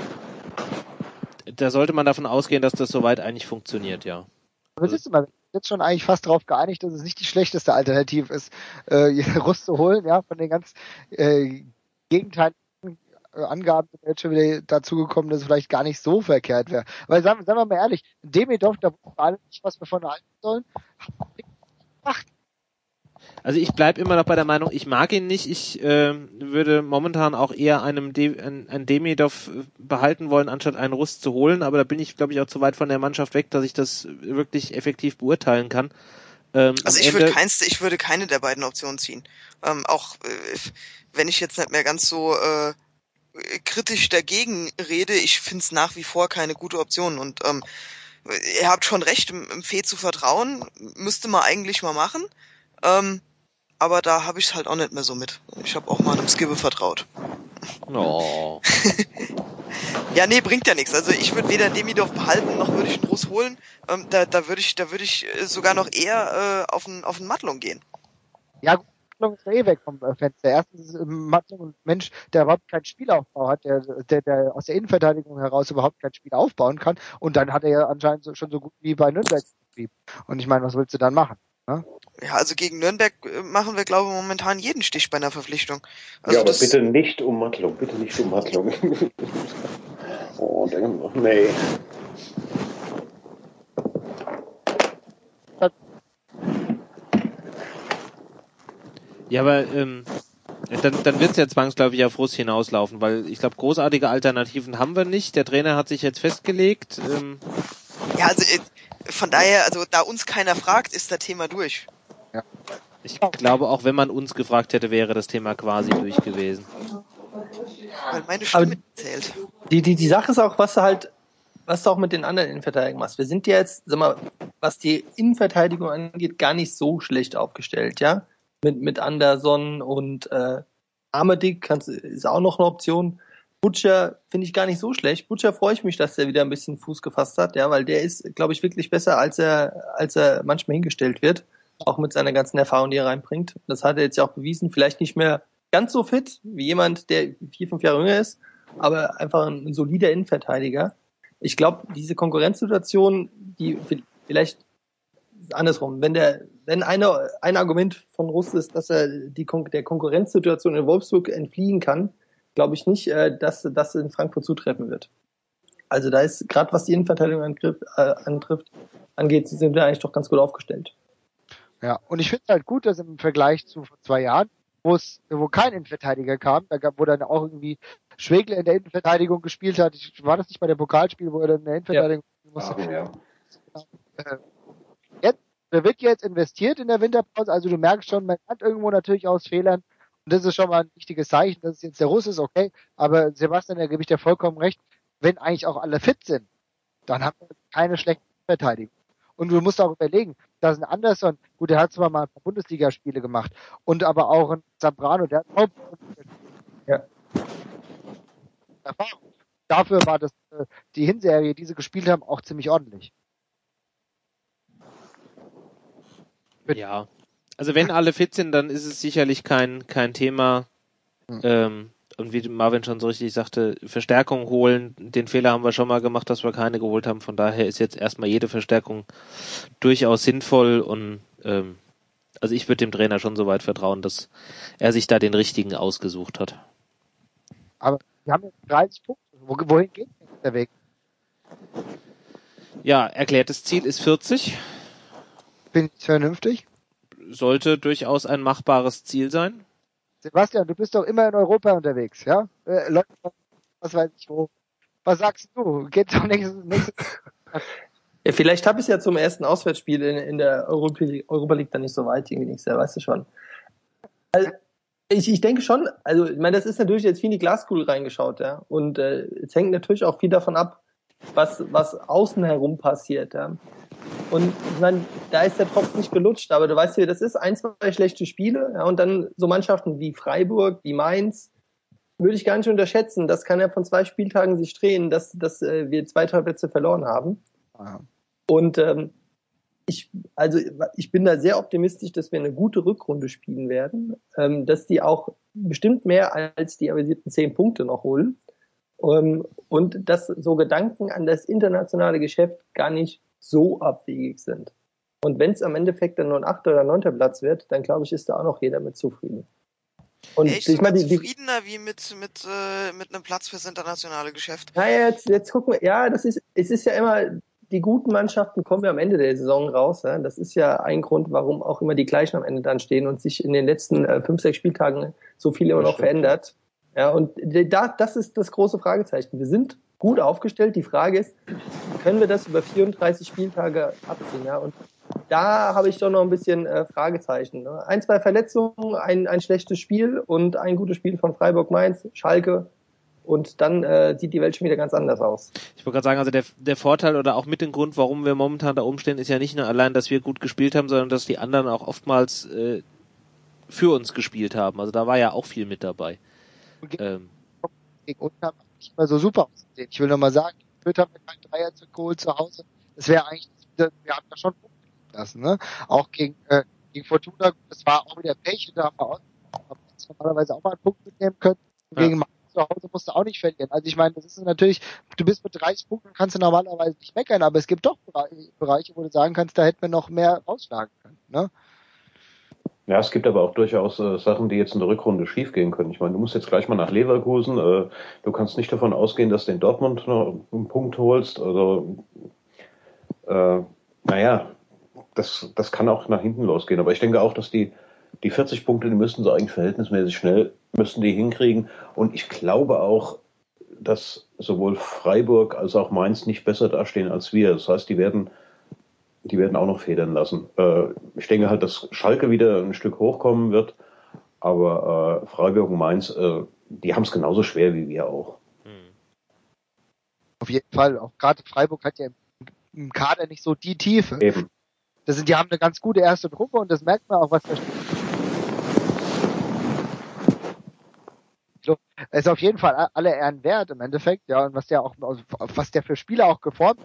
Da sollte man davon ausgehen, dass das soweit eigentlich funktioniert, ja. Aber siehst du mal, wir sind jetzt schon eigentlich fast darauf geeinigt, dass es nicht die schlechteste Alternative ist, äh, Rust zu holen, ja, von den ganz äh, gegenteiligen äh, Angaben sind jetzt schon wieder dazu gekommen, dass es vielleicht gar nicht so verkehrt wäre. Weil sagen, sagen wir mal ehrlich, Demidov, da wussten wir alle nicht, was wir von halten sollen, hat Also ich bleib immer noch bei der Meinung, ich mag ihn nicht. Ich äh, würde momentan auch eher einem De- ein, ein Demidov behalten wollen, anstatt einen Rust zu holen. Aber da bin ich, glaube ich, auch zu weit von der Mannschaft weg, dass ich das wirklich effektiv beurteilen kann. Ähm, Also am ich würde Ende- keins, ich würde keine der beiden Optionen ziehen. Ähm, auch äh, wenn ich jetzt nicht mehr ganz so äh, kritisch dagegen rede, ich finde es nach wie vor keine gute Option. Und ähm, ihr habt schon recht, im, im Fee zu vertrauen, müsste man eigentlich mal machen. Ähm, aber da habe ich es halt auch nicht mehr so mit. Ich habe auch mal einem Skibbe vertraut. Oh. Ja, nee, bringt ja nichts. Also ich würde weder Demidov behalten, noch würde ich einen Russ holen. Ähm, da da würde ich da würde ich äh, sogar noch eher äh, auf einen auf einen Matlung gehen. Ja, gut, Matlung ist ja eh weg vom äh, Fenster. Erstens ist ähm, Matlung ein Mensch, der überhaupt keinen Spielaufbau hat, der, der, der aus der Innenverteidigung heraus überhaupt kein Spiel aufbauen kann. Und dann hat er ja anscheinend so, schon so gut wie bei Nürnberg geblieben. Und ich meine, was willst du dann machen? Ne? Ja, also gegen Nürnberg äh, machen wir, glaube ich, momentan jeden Stich bei einer Verpflichtung. Also ja, aber das, bitte nicht um Mattlung, bitte nicht um Mattlung. Oh, dann, nee. Ja, aber ähm, dann, dann wird es ja zwangsläufig auf Russ hinauslaufen, weil ich glaube, großartige Alternativen haben wir nicht. Der Trainer hat sich jetzt festgelegt. Ähm, ja, also äh, von daher, also da uns keiner fragt, ist das Thema durch. ich glaube, auch wenn man uns gefragt hätte, wäre das Thema quasi durch gewesen. Weil meine Stimme Aber- zählt. Die, die, die Sache ist auch, was du halt, was du auch mit den anderen Innenverteidigungen machst. Wir sind ja jetzt, sag mal, was die Innenverteidigung angeht, gar nicht so schlecht aufgestellt, ja. Mit, mit Anderson und äh, Armedick kannst, ist auch noch eine Option. Butcher finde ich gar nicht so schlecht. Butcher freue ich mich, dass der wieder ein bisschen Fuß gefasst hat, ja, weil der ist, glaube ich, wirklich besser, als er, als er manchmal hingestellt wird. Auch mit seiner ganzen Erfahrung, die er reinbringt. Das hat er jetzt ja auch bewiesen. Vielleicht nicht mehr ganz so fit wie jemand, der vier, fünf Jahre jünger ist, aber einfach ein, ein solider Innenverteidiger. Ich glaube, diese Konkurrenzsituation, die vielleicht andersrum, wenn der, wenn eine, ein Argument von Russ ist, dass er die Kon- der Konkurrenzsituation in Wolfsburg entfliehen kann, glaube ich nicht, äh, dass das in Frankfurt zutreffen wird. Also da ist, gerade was die Innenverteidigung angriff, äh, antrifft, angeht, sind wir eigentlich doch ganz gut aufgestellt. Ja, und ich finde es halt gut, dass im Vergleich zu vor zwei Jahren, wo es, wo kein Innenverteidiger kam, da gab, wo dann auch irgendwie Schwegler in der Innenverteidigung gespielt hat. Ich, war das nicht bei dem Pokalspiel, wo er dann in der Innenverteidigung spielen musste? Ah, ja. Äh, Jetzt, da wird jetzt investiert in der Winterpause, also du merkst schon, man hat irgendwo natürlich aus Fehlern, und das ist schon mal ein wichtiges Zeichen, dass es jetzt der Russ ist, okay, aber Sebastian, da gebe ich dir vollkommen recht, wenn eigentlich auch alle fit sind, dann haben wir keine schlechte Verteidigung. Und du musst auch überlegen, dass ein Anderson, gut, der hat zwar mal ein paar Bundesligaspiele gemacht, und aber auch ein Zambrano, der hat auch Ja. Erfahrung. Dafür war das äh, die Hinserie, die sie gespielt haben, auch ziemlich ordentlich. Ja. Also wenn alle fit sind, dann ist es sicherlich kein, kein Thema. Hm. Ähm, und wie Marvin schon so richtig sagte, Verstärkung holen. Den Fehler haben wir schon mal gemacht, dass wir keine geholt haben. Von daher ist jetzt erstmal jede Verstärkung durchaus sinnvoll. Und ähm, also ich würde dem Trainer schon so weit vertrauen, dass er sich da den richtigen ausgesucht hat. Aber wir haben jetzt dreißig Punkte. Wo, wohin geht jetzt der Weg? Ja, erklärtes Ziel ist vierzig. Bin ich vernünftig? Sollte durchaus ein machbares Ziel sein. Sebastian, du bist doch immer in Europa unterwegs, ja? Äh, Leute, was weiß ich wo. Was sagst du? Geht doch nächstes, nächstes Ja, vielleicht habe ich es ja zum ersten Auswärtsspiel in, in der Europa League, Europa League dann nicht so weit, irgendwie nicht sehr, weißt du schon. Also, ich, ich denke schon, also ich meine, das ist natürlich jetzt viel in die Glaskugel reingeschaut, ja. Und äh, es hängt natürlich auch viel davon ab, was, was außen herum passiert, ja. Und ich meine, da ist der Tropf nicht gelutscht, aber du weißt ja, das ist ein, zwei schlechte Spiele, ja, und dann so Mannschaften wie Freiburg, wie Mainz, würde ich gar nicht unterschätzen. Das kann ja von zwei Spieltagen sich drehen, dass, dass äh, wir zwei, drei Plätze verloren haben. Ja. Und ähm, ich, also ich bin da sehr optimistisch, dass wir eine gute Rückrunde spielen werden, ähm, dass die auch bestimmt mehr als die avisierten zehn Punkte noch holen. Ähm, und dass so Gedanken an das internationale Geschäft gar nicht so abwegig sind. Und wenn es am Endeffekt dann nur ein achter oder neunter Platz wird, dann glaube ich, ist da auch noch jeder mit zufrieden. Und Echt, ich meine, zufriedener wie mit mit äh, mit einem Platz fürs internationale Geschäft. Naja, jetzt jetzt gucken wir. Ja, das ist es ist ja immer, die guten Mannschaften kommen ja am Ende der Saison raus. Ja? Das ist ja ein Grund, warum auch immer die gleichen am Ende dann stehen und sich in den letzten äh, fünf, sechs Spieltagen so viel immer noch verändert. Ja, und da, das ist das große Fragezeichen. Wir sind gut aufgestellt. Die Frage ist, können wir das über vierunddreißig Spieltage abziehen? Ja? Und da habe ich doch noch ein bisschen äh, Fragezeichen. Ne? Ein, zwei Verletzungen, ein, ein schlechtes Spiel und ein gutes Spiel von Freiburg-Mainz, Schalke. Und dann äh, sieht die Welt schon wieder ganz anders aus. Ich wollte gerade sagen, also der, der Vorteil oder auch mit dem Grund, warum wir momentan da oben stehen, ist ja nicht nur allein, dass wir gut gespielt haben, sondern dass die anderen auch oftmals äh, für uns gespielt haben. Also da war ja auch viel mit dabei. Gegen, ähm. gegen uns haben wir nicht mal so super ausgesehen. Ich will noch mal sagen, Fürth haben wir keinen Dreier zu geholt zu Hause. Das wäre eigentlich, wir haben da schon Punkte lassen, ne? Auch gegen, äh, gegen Fortuna, das war auch wieder Pech, da haben wir auch normalerweise auch mal einen Punkt mitnehmen können. Ja. Gegen Mainz zu Hause musst du auch nicht verlieren. Also ich meine, das ist natürlich, du bist mit dreißig Punkten, kannst du normalerweise nicht meckern, aber es gibt doch Bereiche, wo du sagen kannst, da hätten wir noch mehr rausschlagen können, ne? Ja, es gibt aber auch durchaus äh, Sachen, die jetzt in der Rückrunde schiefgehen können. Ich meine, du musst jetzt gleich mal nach Leverkusen. Äh, du kannst nicht davon ausgehen, dass du in Dortmund noch einen Punkt holst. Also, äh, naja, das, das kann auch nach hinten losgehen. Aber ich denke auch, dass die, die vierzig Punkte, die müssten sie eigentlich verhältnismäßig schnell, müssten die hinkriegen. Und ich glaube auch, dass sowohl Freiburg als auch Mainz nicht besser dastehen als wir. Das heißt, die werden Die werden auch noch federn lassen. Äh, ich denke halt, dass Schalke wieder ein Stück hochkommen wird, aber äh, Freiburg und Mainz, äh, die haben es genauso schwer wie wir auch. Auf jeden Fall. Auch gerade Freiburg hat ja im, im Kader nicht so die Tiefe. Eben. Das sind, die haben eine ganz gute erste Truppe und das merkt man auch, was da steht. Es ist auf jeden Fall alle Ehren wert im Endeffekt, ja, und was der auch, was der für Spieler auch geformt hat.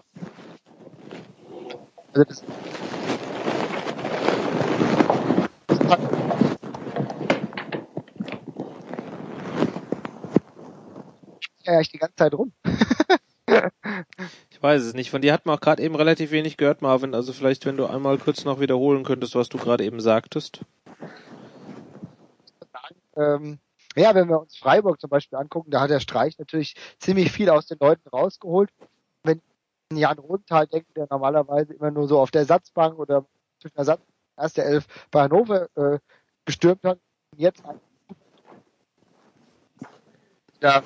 Also das, das hat, ich ja die ganze Zeit rum. Ich weiß es nicht. Von dir hat man auch gerade eben relativ wenig gehört, Marvin. Also vielleicht, wenn du einmal kurz noch wiederholen könntest, was du gerade eben sagtest. Ähm, ja, wenn wir uns Freiburg zum Beispiel angucken, da hat der Streich natürlich ziemlich viel aus den Leuten rausgeholt. Wenn Jan Rosenthal denkt, der normalerweise immer nur so auf der Ersatzbank oder zwischen der erste Elf bei Hannover äh, gestürmt hat, und jetzt da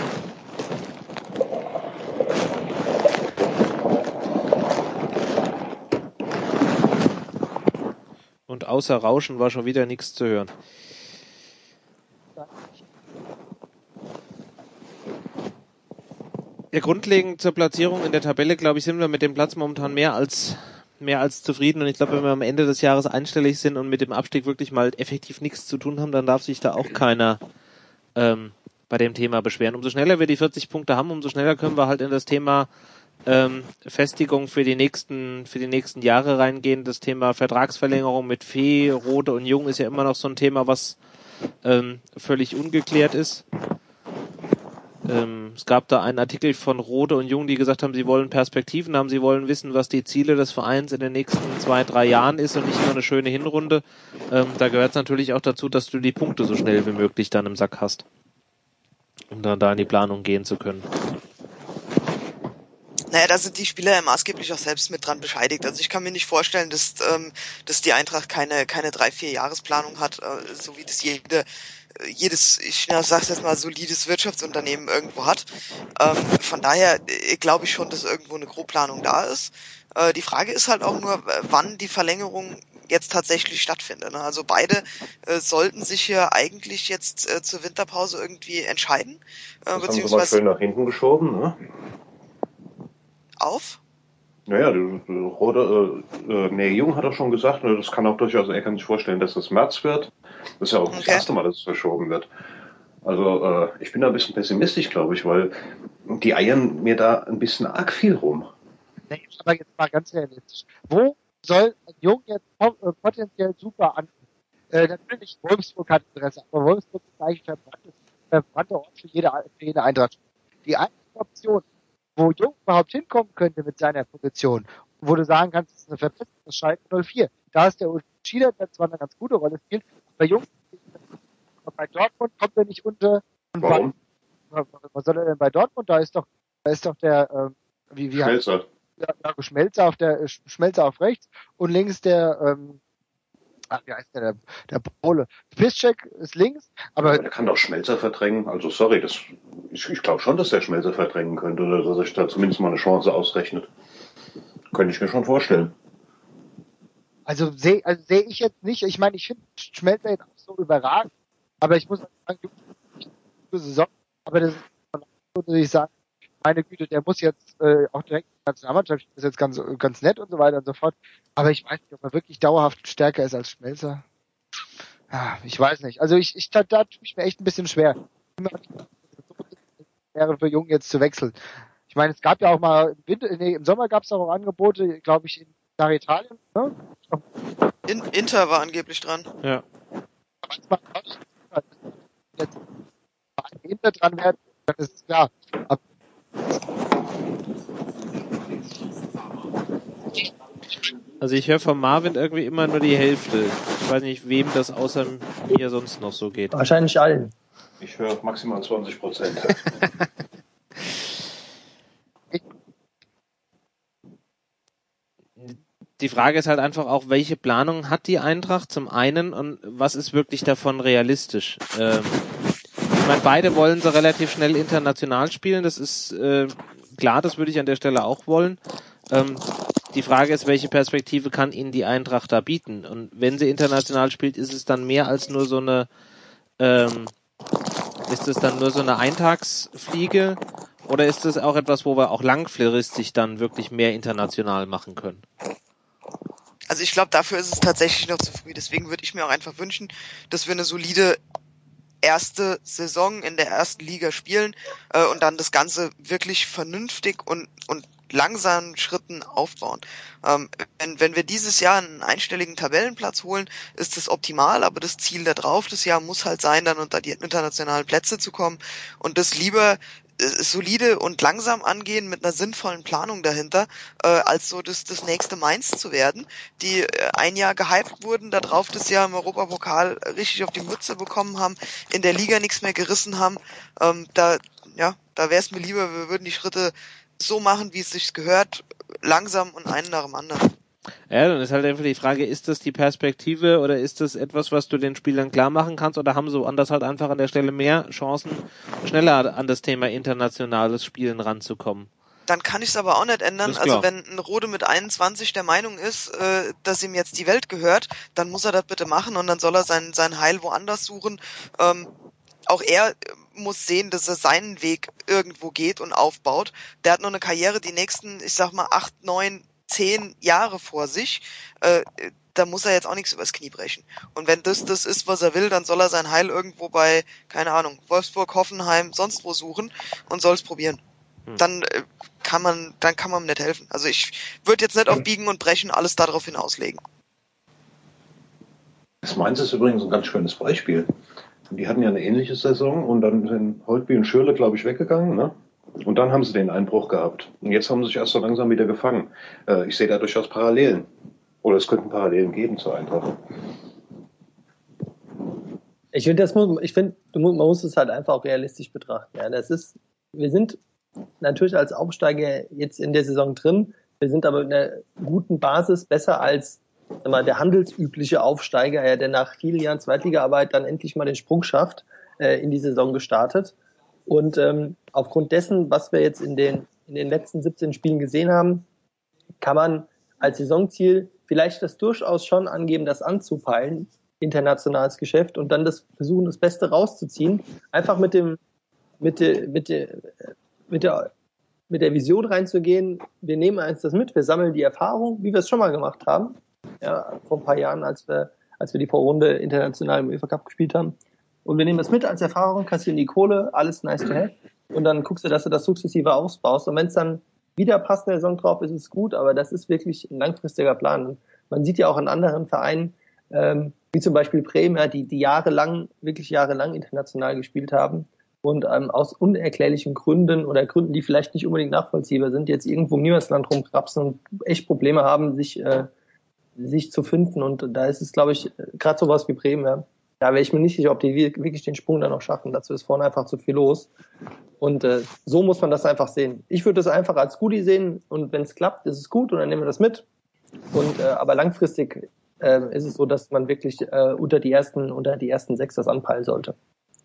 Und außer Rauschen war schon wieder nichts zu hören. Ja, grundlegend zur Platzierung in der Tabelle, glaube ich, sind wir mit dem Platz momentan mehr als mehr als zufrieden. Und ich glaube, wenn wir am Ende des Jahres einstellig sind und mit dem Abstieg wirklich mal effektiv nichts zu tun haben, dann darf sich da auch keiner ähm, bei dem Thema beschweren. Umso schneller wir die vierzig Punkte haben, umso schneller können wir halt in das Thema ähm, Festigung für die nächsten für die nächsten Jahre reingehen. Das Thema Vertragsverlängerung mit Fee, Rode und Jung ist ja immer noch so ein Thema, was ähm, völlig ungeklärt ist. Ähm, es gab da einen Artikel von Rode und Jung, die gesagt haben, sie wollen Perspektiven haben, sie wollen wissen, was die Ziele des Vereins in den nächsten zwei, drei Jahren ist und nicht nur eine schöne Hinrunde. Ähm, da gehört es natürlich auch dazu, dass du die Punkte so schnell wie möglich dann im Sack hast, um dann da in die Planung gehen zu können. Naja, da sind die Spieler ja maßgeblich auch selbst mit dran bescheidigt. Also ich kann mir nicht vorstellen, dass, ähm, dass die Eintracht keine keine drei, vier Jahresplanung hat, äh, so wie das jede jedes, ich sag's jetzt mal, solides Wirtschaftsunternehmen irgendwo hat. Ähm, von daher äh, glaube ich schon, dass irgendwo eine Grobplanung da ist. Äh, die Frage ist halt auch nur, wann die Verlängerung jetzt tatsächlich stattfindet. Ne? Also beide äh, sollten sich hier eigentlich jetzt äh, zur Winterpause irgendwie entscheiden. Äh, das beziehungsweise haben sie mal schön nach hinten geschoben, ne? Auf? Naja, Rode, äh, äh, nee, Jung hat doch schon gesagt, ne, das kann auch durchaus, er kann sich vorstellen, dass das März wird. Das ist ja auch okay. Das erste Mal, dass es verschoben wird. Also äh, ich bin da ein bisschen pessimistisch, glaube ich, weil die eiern mir da ein bisschen arg viel rum. Nee, aber jetzt mal ganz realistisch. Wo soll ein Jung jetzt potenziell super an? Äh, natürlich, Wolfsburg hat Interesse, aber Wolfsburg ist eigentlich verbranntes, verbrannter Ort für jede, für jede Eintracht. Die einzige Option, wo Jung überhaupt hinkommen könnte mit seiner Position, wo du sagen kannst, das ist eine Verbesserung, das Schalke null vier. Da ist der Schieder, der zwar eine ganz gute Rolle spielt, aber Jung bei Dortmund kommt er nicht unter. Und Warum? Was, was soll er denn bei Dortmund? Da ist doch, da ist doch der, ähm, wie, wie Schmelzer. Der, der Schmelzer auf der, Schmelzer auf rechts und links der, ähm, ach, wie heißt der, der, der Pole. Piszczek ist links, aber, aber der kann doch Schmelzer verdrängen. Also sorry, das, ich, ich glaube schon, dass der Schmelzer verdrängen könnte oder dass sich da zumindest mal eine Chance ausrechnet. Könnte ich mir schon vorstellen. Also sehe also seh ich jetzt nicht. Ich meine, ich finde Schmelzer jetzt auch so überragend, aber ich muss sagen, die Saison, aber das ist so, dass ich sage, meine Güte, der muss jetzt äh, auch direkt in die Nationalmannschaft, ist jetzt ganz ganz nett und so weiter und so fort. Aber ich weiß nicht, ob er wirklich dauerhaft stärker ist als Schmelzer. Ja, ich weiß nicht. Also ich, ich da, da tue ich mir echt ein bisschen schwer. Wäre für Jung jetzt zu wechseln. Ich meine, es gab ja auch mal im, Winter, nee, im Sommer gab es auch Angebote, glaube ich, in, nach Italien. Ne? In, Inter war angeblich dran. Ja. Jetzt Inter dran werden, dann ist es klar. Aber Also ich höre von Marvin irgendwie immer nur die Hälfte. Ich weiß nicht, wem das außer mir sonst noch so geht. Wahrscheinlich allen. Ich höre maximal zwanzig Prozent. Die Frage ist halt einfach auch, welche Planung hat die Eintracht zum einen und was ist wirklich davon realistisch? Ähm, ich meine, beide wollen sie relativ schnell international spielen, das ist äh, klar, das würde ich an der Stelle auch wollen. Ähm, die Frage ist, welche Perspektive kann ihnen die Eintracht da bieten? Und wenn sie international spielt, ist es dann mehr als nur so eine, ähm, ist es dann nur so eine Eintagsfliege oder ist es auch etwas, wo wir auch langfristig dann wirklich mehr international machen können? Also ich glaube, dafür ist es tatsächlich noch zu früh. Deswegen würde ich mir auch einfach wünschen, dass wir eine solide erste Saison in der ersten Liga spielen äh, und dann das Ganze wirklich vernünftig und und langsamen Schritten aufbauen. Ähm, wenn, wenn wir dieses Jahr einen einstelligen Tabellenplatz holen, ist das optimal, aber das Ziel da drauf das Jahr muss halt sein, dann unter die internationalen Plätze zu kommen und das lieber äh, solide und langsam angehen mit einer sinnvollen Planung dahinter, äh, als so das, das nächste Mainz zu werden, die äh, ein Jahr gehypt wurden, da drauf das Jahr im Europapokal richtig auf die Mütze bekommen haben, in der Liga nichts mehr gerissen haben. Ähm, da, ja, da wäre es mir lieber, wir würden die Schritte so machen, wie es sich gehört, langsam und einen nach dem anderen. Ja, dann ist halt einfach die Frage, ist das die Perspektive oder ist das etwas, was du den Spielern klar machen kannst oder haben so anders halt einfach an der Stelle mehr Chancen, schneller an das Thema internationales Spielen ranzukommen? Dann kann ich es aber auch nicht ändern. Also wenn ein Rode mit einundzwanzig der Meinung ist, äh, dass ihm jetzt die Welt gehört, dann muss er das bitte machen und dann soll er sein, sein Heil woanders suchen. Ähm, auch er muss sehen, dass er seinen Weg irgendwo geht und aufbaut. Der hat noch eine Karriere, die nächsten, ich sag mal, acht, neun, zehn Jahre vor sich. Äh, da muss er jetzt auch nichts übers Knie brechen. Und wenn das das ist, was er will, dann soll er sein Heil irgendwo bei, keine Ahnung, Wolfsburg, Hoffenheim, sonst wo suchen und soll es probieren. Hm. Dann äh, kann man, dann kann man ihm nicht helfen. Also ich würde jetzt nicht auf Biegen und Brechen alles darauf hinauslegen. Das Mainz ist übrigens ein ganz schönes Beispiel. Die hatten ja eine ähnliche Saison und dann sind Holtby und Schürrle, glaube ich, weggegangen, ne? Und dann haben sie den Einbruch gehabt. Und jetzt haben sie sich erst so langsam wieder gefangen. Äh, ich sehe da durchaus Parallelen. Oder es könnten Parallelen geben zur Eintracht. Ich finde, das muss, ich finde, man muss es halt einfach auch realistisch betrachten. Ja, das ist, wir sind natürlich als Aufsteiger jetzt in der Saison drin. Wir sind aber in einer guten Basis besser als mal, der handelsübliche Aufsteiger, ja, der nach vielen Jahren Zweitligaarbeit dann endlich mal den Sprung schafft, äh, in die Saison gestartet. Und ähm, aufgrund dessen, was wir jetzt in den in den letzten siebzehn Spielen gesehen haben, kann man als Saisonziel vielleicht das durchaus schon angeben, das anzupeilen, internationales Geschäft, und dann das versuchen, das Beste rauszuziehen. Einfach mit dem mit der mit der mit der mit der Vision reinzugehen. Wir nehmen eins das mit, wir sammeln die Erfahrung, wie wir es schon mal gemacht haben. Ja, vor ein paar Jahren, als wir, als wir die Vorrunde international im UEFA Cup gespielt haben. und wir nehmen das mit als Erfahrung, kassieren die Kohle, alles nice to have und dann guckst du, dass du das sukzessive ausbaust und wenn es dann wieder passt in der Saison drauf, ist es gut, aber das ist wirklich ein langfristiger Plan. Man sieht ja auch in anderen Vereinen, ähm, wie zum Beispiel Bremen, ja, die, die jahrelang, wirklich jahrelang international gespielt haben und ähm, aus unerklärlichen Gründen oder Gründen, die vielleicht nicht unbedingt nachvollziehbar sind, jetzt irgendwo im Niemandsland rumkrapsen und echt Probleme haben, sich, äh, sich zu finden. Und da ist es, glaube ich, gerade sowas wie Bremen, ja, da wäre ich mir nicht sicher, ob die wirklich den Sprung dann noch schaffen. Dazu ist vorne einfach zu viel los. Und äh, so muss man das einfach sehen. Ich würde das einfach als Goodie sehen und wenn es klappt, ist es gut und dann nehmen wir das mit. Und äh, aber langfristig äh, ist es so, dass man wirklich äh, unter die ersten unter die ersten sechs das anpeilen sollte.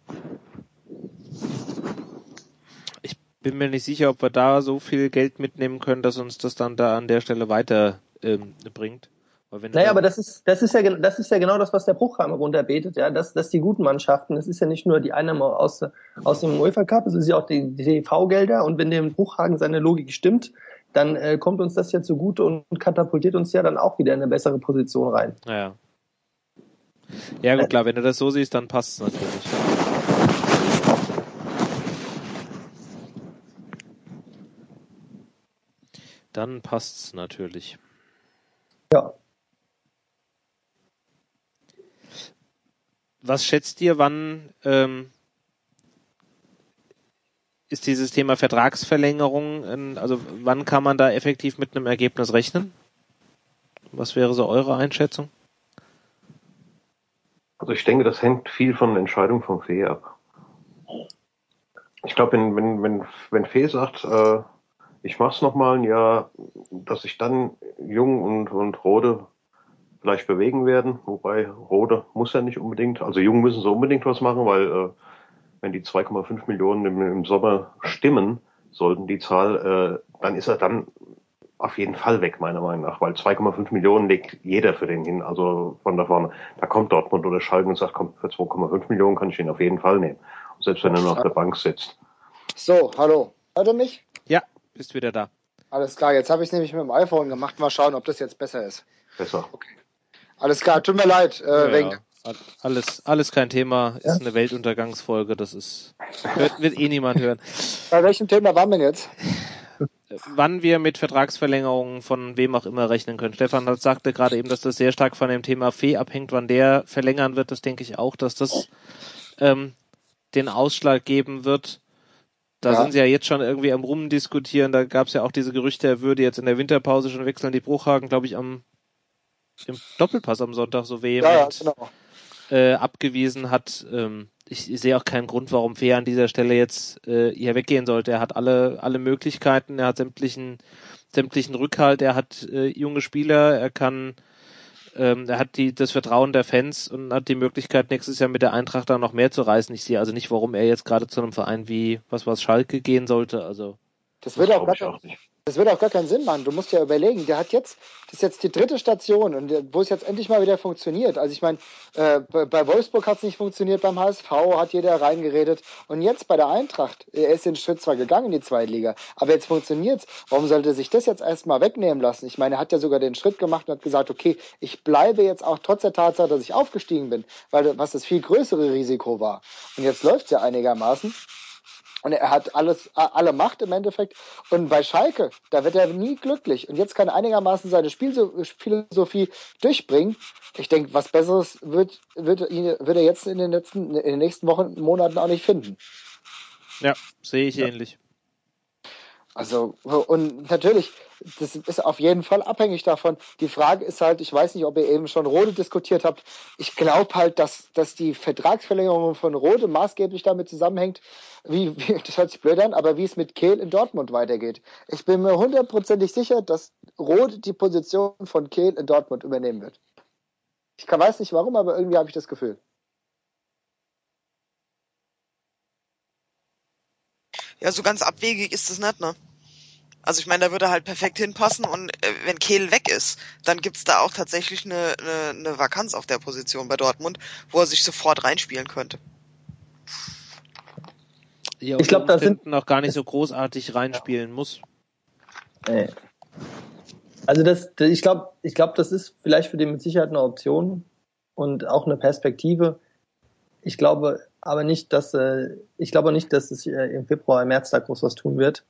Ich bin mir nicht sicher, ob wir da so viel Geld mitnehmen können, dass uns das dann da an der Stelle weiter ähm, bringt. Weil wenn naja, aber das ist das ist ja das ist ja genau das, was der Bruchhammer runterbetet, ja, dass dass die guten Mannschaften, das ist ja nicht nur die Einnahme aus aus dem UEFA Cup, es ist ja auch die, die T V-Gelder und wenn dem Bruchhagen seine Logik stimmt, dann äh, kommt uns das ja zugute und katapultiert uns ja dann auch wieder in eine bessere Position rein. Ja. Ja gut, klar, wenn du das so siehst, dann passt es natürlich. Dann passt's natürlich. Ja. Was schätzt ihr, wann ähm, ist dieses Thema Vertragsverlängerung, also wann kann man da effektiv mit einem Ergebnis rechnen? Was wäre so eure Einschätzung? Also ich denke, das hängt viel von der Entscheidung vom Fee ab. Ich glaube, wenn, wenn, wenn, wenn Fee sagt, äh, ich mach's nochmal ein Jahr, dass sich dann Jung und, und Rode vielleicht bewegen werden, wobei Rode muss ja nicht unbedingt, also Jung müssen sie unbedingt was machen, weil äh, wenn die zwei Komma fünf Millionen im, im Sommer stimmen, sollten die Zahl, äh, dann ist er dann auf jeden Fall weg, meiner Meinung nach, weil zwei Komma fünf Millionen legt jeder für den hin, also von da vorne, da kommt Dortmund oder Schalke und sagt, komm, für zwei Komma fünf Millionen kann ich ihn auf jeden Fall nehmen, und selbst wenn er nur auf der Bank sitzt. So, hallo, hört ihr mich? Ja, bist wieder da. Alles klar, jetzt habe ich es nämlich mit dem iPhone gemacht, mal schauen, ob das jetzt besser ist. Besser. Okay. Alles klar, tut mir leid, äh, ja, wegen... ja. Alles, alles kein Thema, ist ja eine Weltuntergangsfolge, das ist, hört, wird eh niemand hören. Bei welchem Thema waren wir jetzt? Wann wir mit Vertragsverlängerungen von wem auch immer rechnen können. Stefan hat, sagte gerade eben, dass das sehr stark von dem Thema Fee abhängt, wann der verlängern wird, das denke ich auch, dass das ähm, den Ausschlag geben wird. Da ja. sind sie ja jetzt schon irgendwie am Rumdiskutieren, da gab es ja auch diese Gerüchte, er würde jetzt in der Winterpause schon wechseln, die Bruchhagen, glaube ich, am im Doppelpass am Sonntag so vehement ja, ja, genau. äh, abgewiesen hat. Ähm, ich, ich sehe auch keinen Grund, warum Fee an dieser Stelle jetzt äh, hier weggehen sollte. Er hat alle alle Möglichkeiten, er hat sämtlichen sämtlichen Rückhalt, er hat äh, junge Spieler, er kann ähm, er hat die das Vertrauen der Fans und hat die Möglichkeit, nächstes Jahr mit der Eintracht dann noch mehr zu reißen. Ich sehe also nicht, warum er jetzt gerade zu einem Verein wie was was Schalke gehen sollte. Also das wird auch, gar kein, das wird auch gar keinen Sinn machen. Du musst ja überlegen, der hat jetzt, das ist jetzt die dritte Station und wo es jetzt endlich mal wieder funktioniert. Also ich meine, äh, bei Wolfsburg hat es nicht funktioniert, beim H S V hat jeder reingeredet und jetzt bei der Eintracht, er ist den Schritt zwar gegangen in die zweite Liga, aber jetzt funktioniert's. Warum sollte er sich das jetzt erstmal wegnehmen lassen? Ich meine, er hat ja sogar den Schritt gemacht und hat gesagt, okay, ich bleibe jetzt auch trotz der Tatsache, dass ich aufgestiegen bin, weil was das viel größere Risiko war. Und jetzt läuft's ja einigermaßen. Und er hat alles, alle Macht im Endeffekt. Und bei Schalke, da wird er nie glücklich. Und jetzt kann er einigermaßen seine Spielphilosophie durchbringen. Ich denke, was Besseres wird, wird, wird er jetzt in den letzten, in den nächsten Wochen, Monaten auch nicht finden. Ja, sehe ich ja. ähnlich. Also, und natürlich, das ist auf jeden Fall abhängig davon. Die Frage ist halt, ich weiß nicht, ob ihr eben schon Rode diskutiert habt. Ich glaube halt, dass, dass die Vertragsverlängerung von Rode maßgeblich damit zusammenhängt, wie, wie, das hört sich blöd an, aber wie es mit Kehl in Dortmund weitergeht. Ich bin mir hundertprozentig sicher, dass Rode die Position von Kehl in Dortmund übernehmen wird. Ich kann, weiß nicht warum, aber irgendwie habe ich das Gefühl. Ja, so ganz abwegig ist das nicht, ne? Also ich meine, da würde er halt perfekt hinpassen und äh, wenn Kehl weg ist, dann gibt's da auch tatsächlich eine, eine, eine Vakanz auf der Position bei Dortmund, wo er sich sofort reinspielen könnte. Ja, ich glaube, da sind noch gar nicht so großartig reinspielen ja. muss. Nee. Also das, ich glaube, ich glaube, das ist vielleicht für den mit Sicherheit eine Option und auch eine Perspektive. Ich glaube, aber nicht, dass äh, ich glaube nicht, dass es äh, im Februar, im März da groß was tun wird.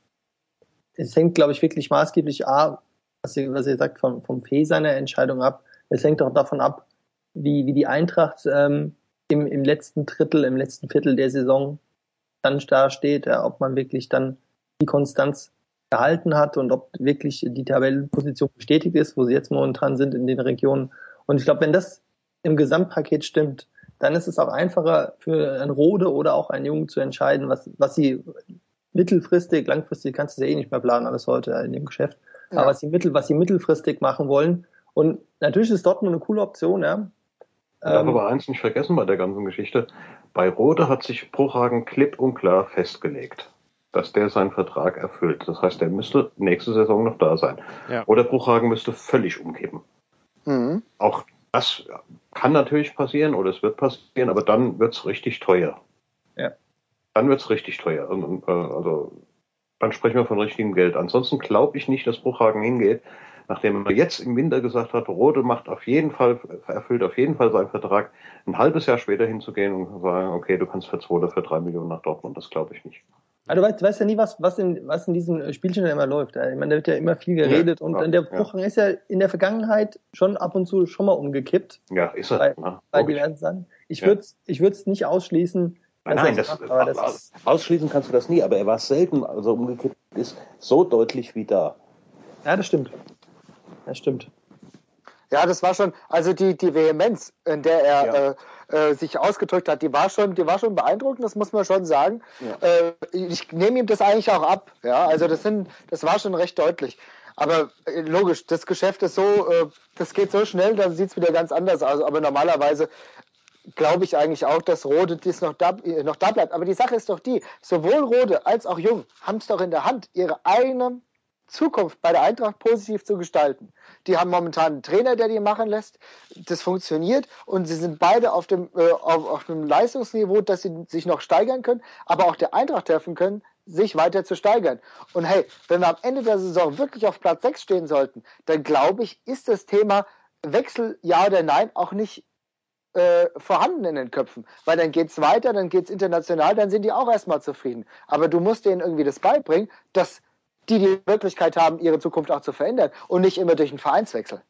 Es hängt, glaube ich, wirklich maßgeblich A, was ihr, was ihr sagt, vom, vom P seiner Entscheidung ab. Es hängt auch davon ab, wie, wie die Eintracht ähm, im, im letzten Drittel, im letzten Viertel der Saison dann da steht, ja, ob man wirklich dann die Konstanz gehalten hat und ob wirklich die Tabellenposition bestätigt ist, wo sie jetzt momentan sind in den Regionen. Und ich glaube, wenn das im Gesamtpaket stimmt, dann ist es auch einfacher für ein Rode oder auch einen Jungen zu entscheiden, was, was sie mittelfristig, langfristig kannst du ja eh nicht mehr planen, alles heute in dem Geschäft, ja. aber was sie, mittel, was sie mittelfristig machen wollen. Und natürlich ist Dortmund eine coole Option, ja. Ich darf aber eins nicht vergessen bei der ganzen Geschichte. Bei Rode hat sich Bruchhagen klipp und klar festgelegt, dass der seinen Vertrag erfüllt. Das heißt, der müsste nächste Saison noch da sein. Ja. Oder Bruchhagen müsste völlig umkippen. Mhm. Auch das kann natürlich passieren oder es wird passieren, aber dann wird's richtig teuer. Ja. Dann wird's richtig teuer. Und, äh, also dann sprechen wir von richtigem Geld. Ansonsten glaube ich nicht, dass Bruchhagen hingeht, nachdem er jetzt im Winter gesagt hat, Rode macht auf jeden Fall, erfüllt auf jeden Fall seinen Vertrag, ein halbes Jahr später hinzugehen und zu sagen, okay, du kannst für zwei oder für drei Millionen nach Dortmund. Das glaube ich nicht. Also du weißt, du weißt ja nie, was, was, in, was in diesen Spielchen immer läuft. Ich meine, da wird ja immer viel geredet ja, und ja, der Bruchhagen ja. ist ja in der Vergangenheit schon ab und zu schon mal umgekippt. Ja, ist er. Bei, na, bei diversen Sachen. Ich würde es ich würd's nicht ausschließen. Nein, das, macht, aber das ist, ausschließen kannst du das nie, aber er war selten, also umgekippt ist so deutlich wie da. Ja, das stimmt. Das stimmt. Ja, das war schon, also die, die Vehemenz, in der er ja. äh, äh, sich ausgedrückt hat, die war schon, die war schon beeindruckend, das muss man schon sagen. Ja. Äh, ich nehme ihm das eigentlich auch ab, ja, also das sind, das war schon recht deutlich. Aber äh, logisch, das Geschäft ist so, äh, das geht so schnell, dann sieht es wieder ganz anders aus. Aber normalerweise glaube ich eigentlich auch, dass Rode dies noch da, äh, noch da bleibt. Aber die Sache ist doch die, sowohl Rode als auch Jung haben es doch in der Hand, ihre eigene Zukunft bei der Eintracht positiv zu gestalten. Die haben momentan einen Trainer, der die machen lässt. Das funktioniert und sie sind beide auf dem, äh, auf, auf einem Leistungsniveau, dass sie sich noch steigern können, aber auch der Eintracht helfen können, sich weiter zu steigern. Und hey, wenn wir am Ende der Saison wirklich auf Platz sechs stehen sollten, dann glaube ich, ist das Thema Wechsel, ja oder nein, auch nicht äh, vorhanden in den Köpfen. Weil dann geht's weiter, dann geht's international, dann sind die auch erstmal zufrieden. Aber du musst denen irgendwie das beibringen, dass die die Möglichkeit haben, ihre Zukunft auch zu verändern und nicht immer durch einen Vereinswechsel.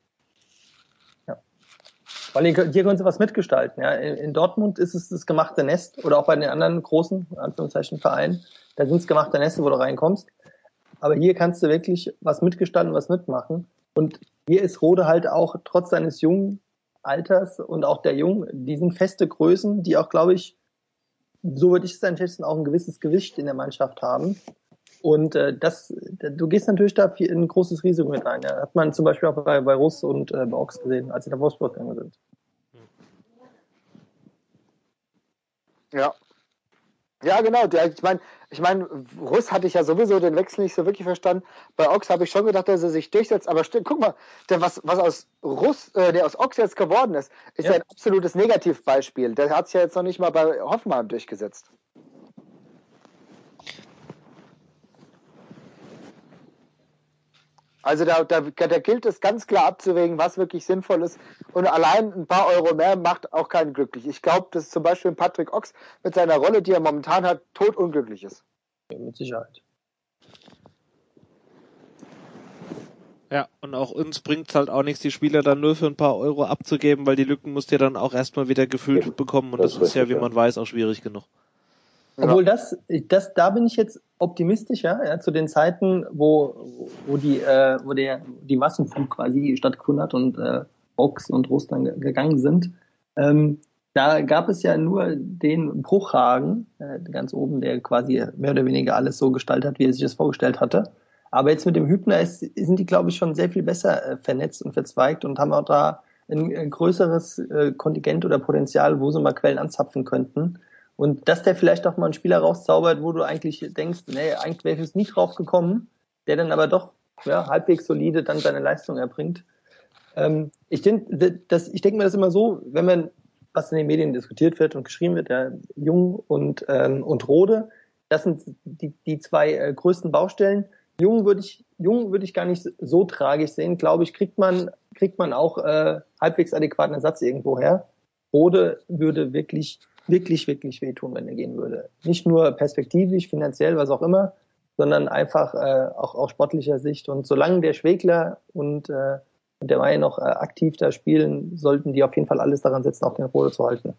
Ja. Weil hier, hier können sie was mitgestalten. Ja. In, in Dortmund ist es das gemachte Nest oder auch bei den anderen großen, Anführungszeichen, Vereinen, da sind es gemachte Neste, wo du reinkommst. Aber hier kannst du wirklich was mitgestalten, was mitmachen. Und hier ist Rode halt auch trotz seines jungen Alters und auch der Jungen, die sind feste Größen, die auch, glaube ich, so würde ich es einschätzen, auch ein gewisses Gewicht in der Mannschaft haben. Und äh, das, du gehst natürlich da viel, ein großes Risiko mit rein. Ja. Hat man zum Beispiel auch bei, bei Russ und äh, bei Ochs gesehen, als sie nach Wolfsburg gegangen sind. Ja. Ja, genau. Der, ich meine, ich mein, Russ hatte ich ja sowieso den Wechsel nicht so wirklich verstanden. Bei Ochs habe ich schon gedacht, dass er sich durchsetzt. Aber stimmt, guck mal, der, was, was aus Russ, äh, der aus Ochs jetzt geworden ist, ist ja ein absolutes Negativbeispiel. Der hat sich ja jetzt noch nicht mal bei Hoffenheim durchgesetzt. Also da, da, da gilt es ganz klar abzuwägen, was wirklich sinnvoll ist. Und allein ein paar Euro mehr macht auch keinen glücklich. Ich glaube, dass zum Beispiel Patrick Ochs mit seiner Rolle, die er momentan hat, totunglücklich ist. Ja, mit Sicherheit. Ja, und auch uns bringt es halt auch nichts, die Spieler dann nur für ein paar Euro abzugeben, weil die Lücken musst du ja dann auch erstmal wieder gefüllt ja, bekommen. Und das, das ist ja, wie man weiß, auch schwierig genug. Obwohl das, das, da bin ich jetzt optimistischer, ja, zu den Zeiten, wo, wo die, äh, wo der, die Massenflug quasi stattgefunden hat und äh, Ochs und Russ dann gegangen sind. Ähm, da gab es ja nur den Bruchhagen, äh, ganz oben, der quasi mehr oder weniger alles so gestaltet hat, wie er sich das vorgestellt hatte. Aber jetzt mit dem Hübner ist, sind die, glaube ich, schon sehr viel besser äh, vernetzt und verzweigt und haben auch da ein, ein größeres äh, Kontingent oder Potenzial, wo sie mal Quellen anzapfen könnten. Und dass der vielleicht auch mal einen Spieler rauszaubert, wo du eigentlich denkst, nee, eigentlich wäre ich jetzt nicht drauf gekommen, der dann aber doch ja, halbwegs solide dann seine Leistung erbringt. Ähm, ich denke ich denk mir das immer so, wenn man, was in den Medien diskutiert wird und geschrieben wird, ja, Jung und, ähm, und Rode, das sind die, die zwei äh, größten Baustellen. Jung würde ich, Jung würde ich gar nicht so tragisch sehen, glaube ich, kriegt man, kriegt man auch äh, halbwegs adäquaten Ersatz irgendwo her. Rode würde wirklich wirklich, wirklich wehtun, wenn er gehen würde. Nicht nur perspektivisch, finanziell, was auch immer, sondern einfach äh, auch aus sportlicher Sicht. Und solange der Schwegler und, äh, und der Meier noch äh, aktiv da spielen, sollten die auf jeden Fall alles daran setzen, auch den Rode zu halten.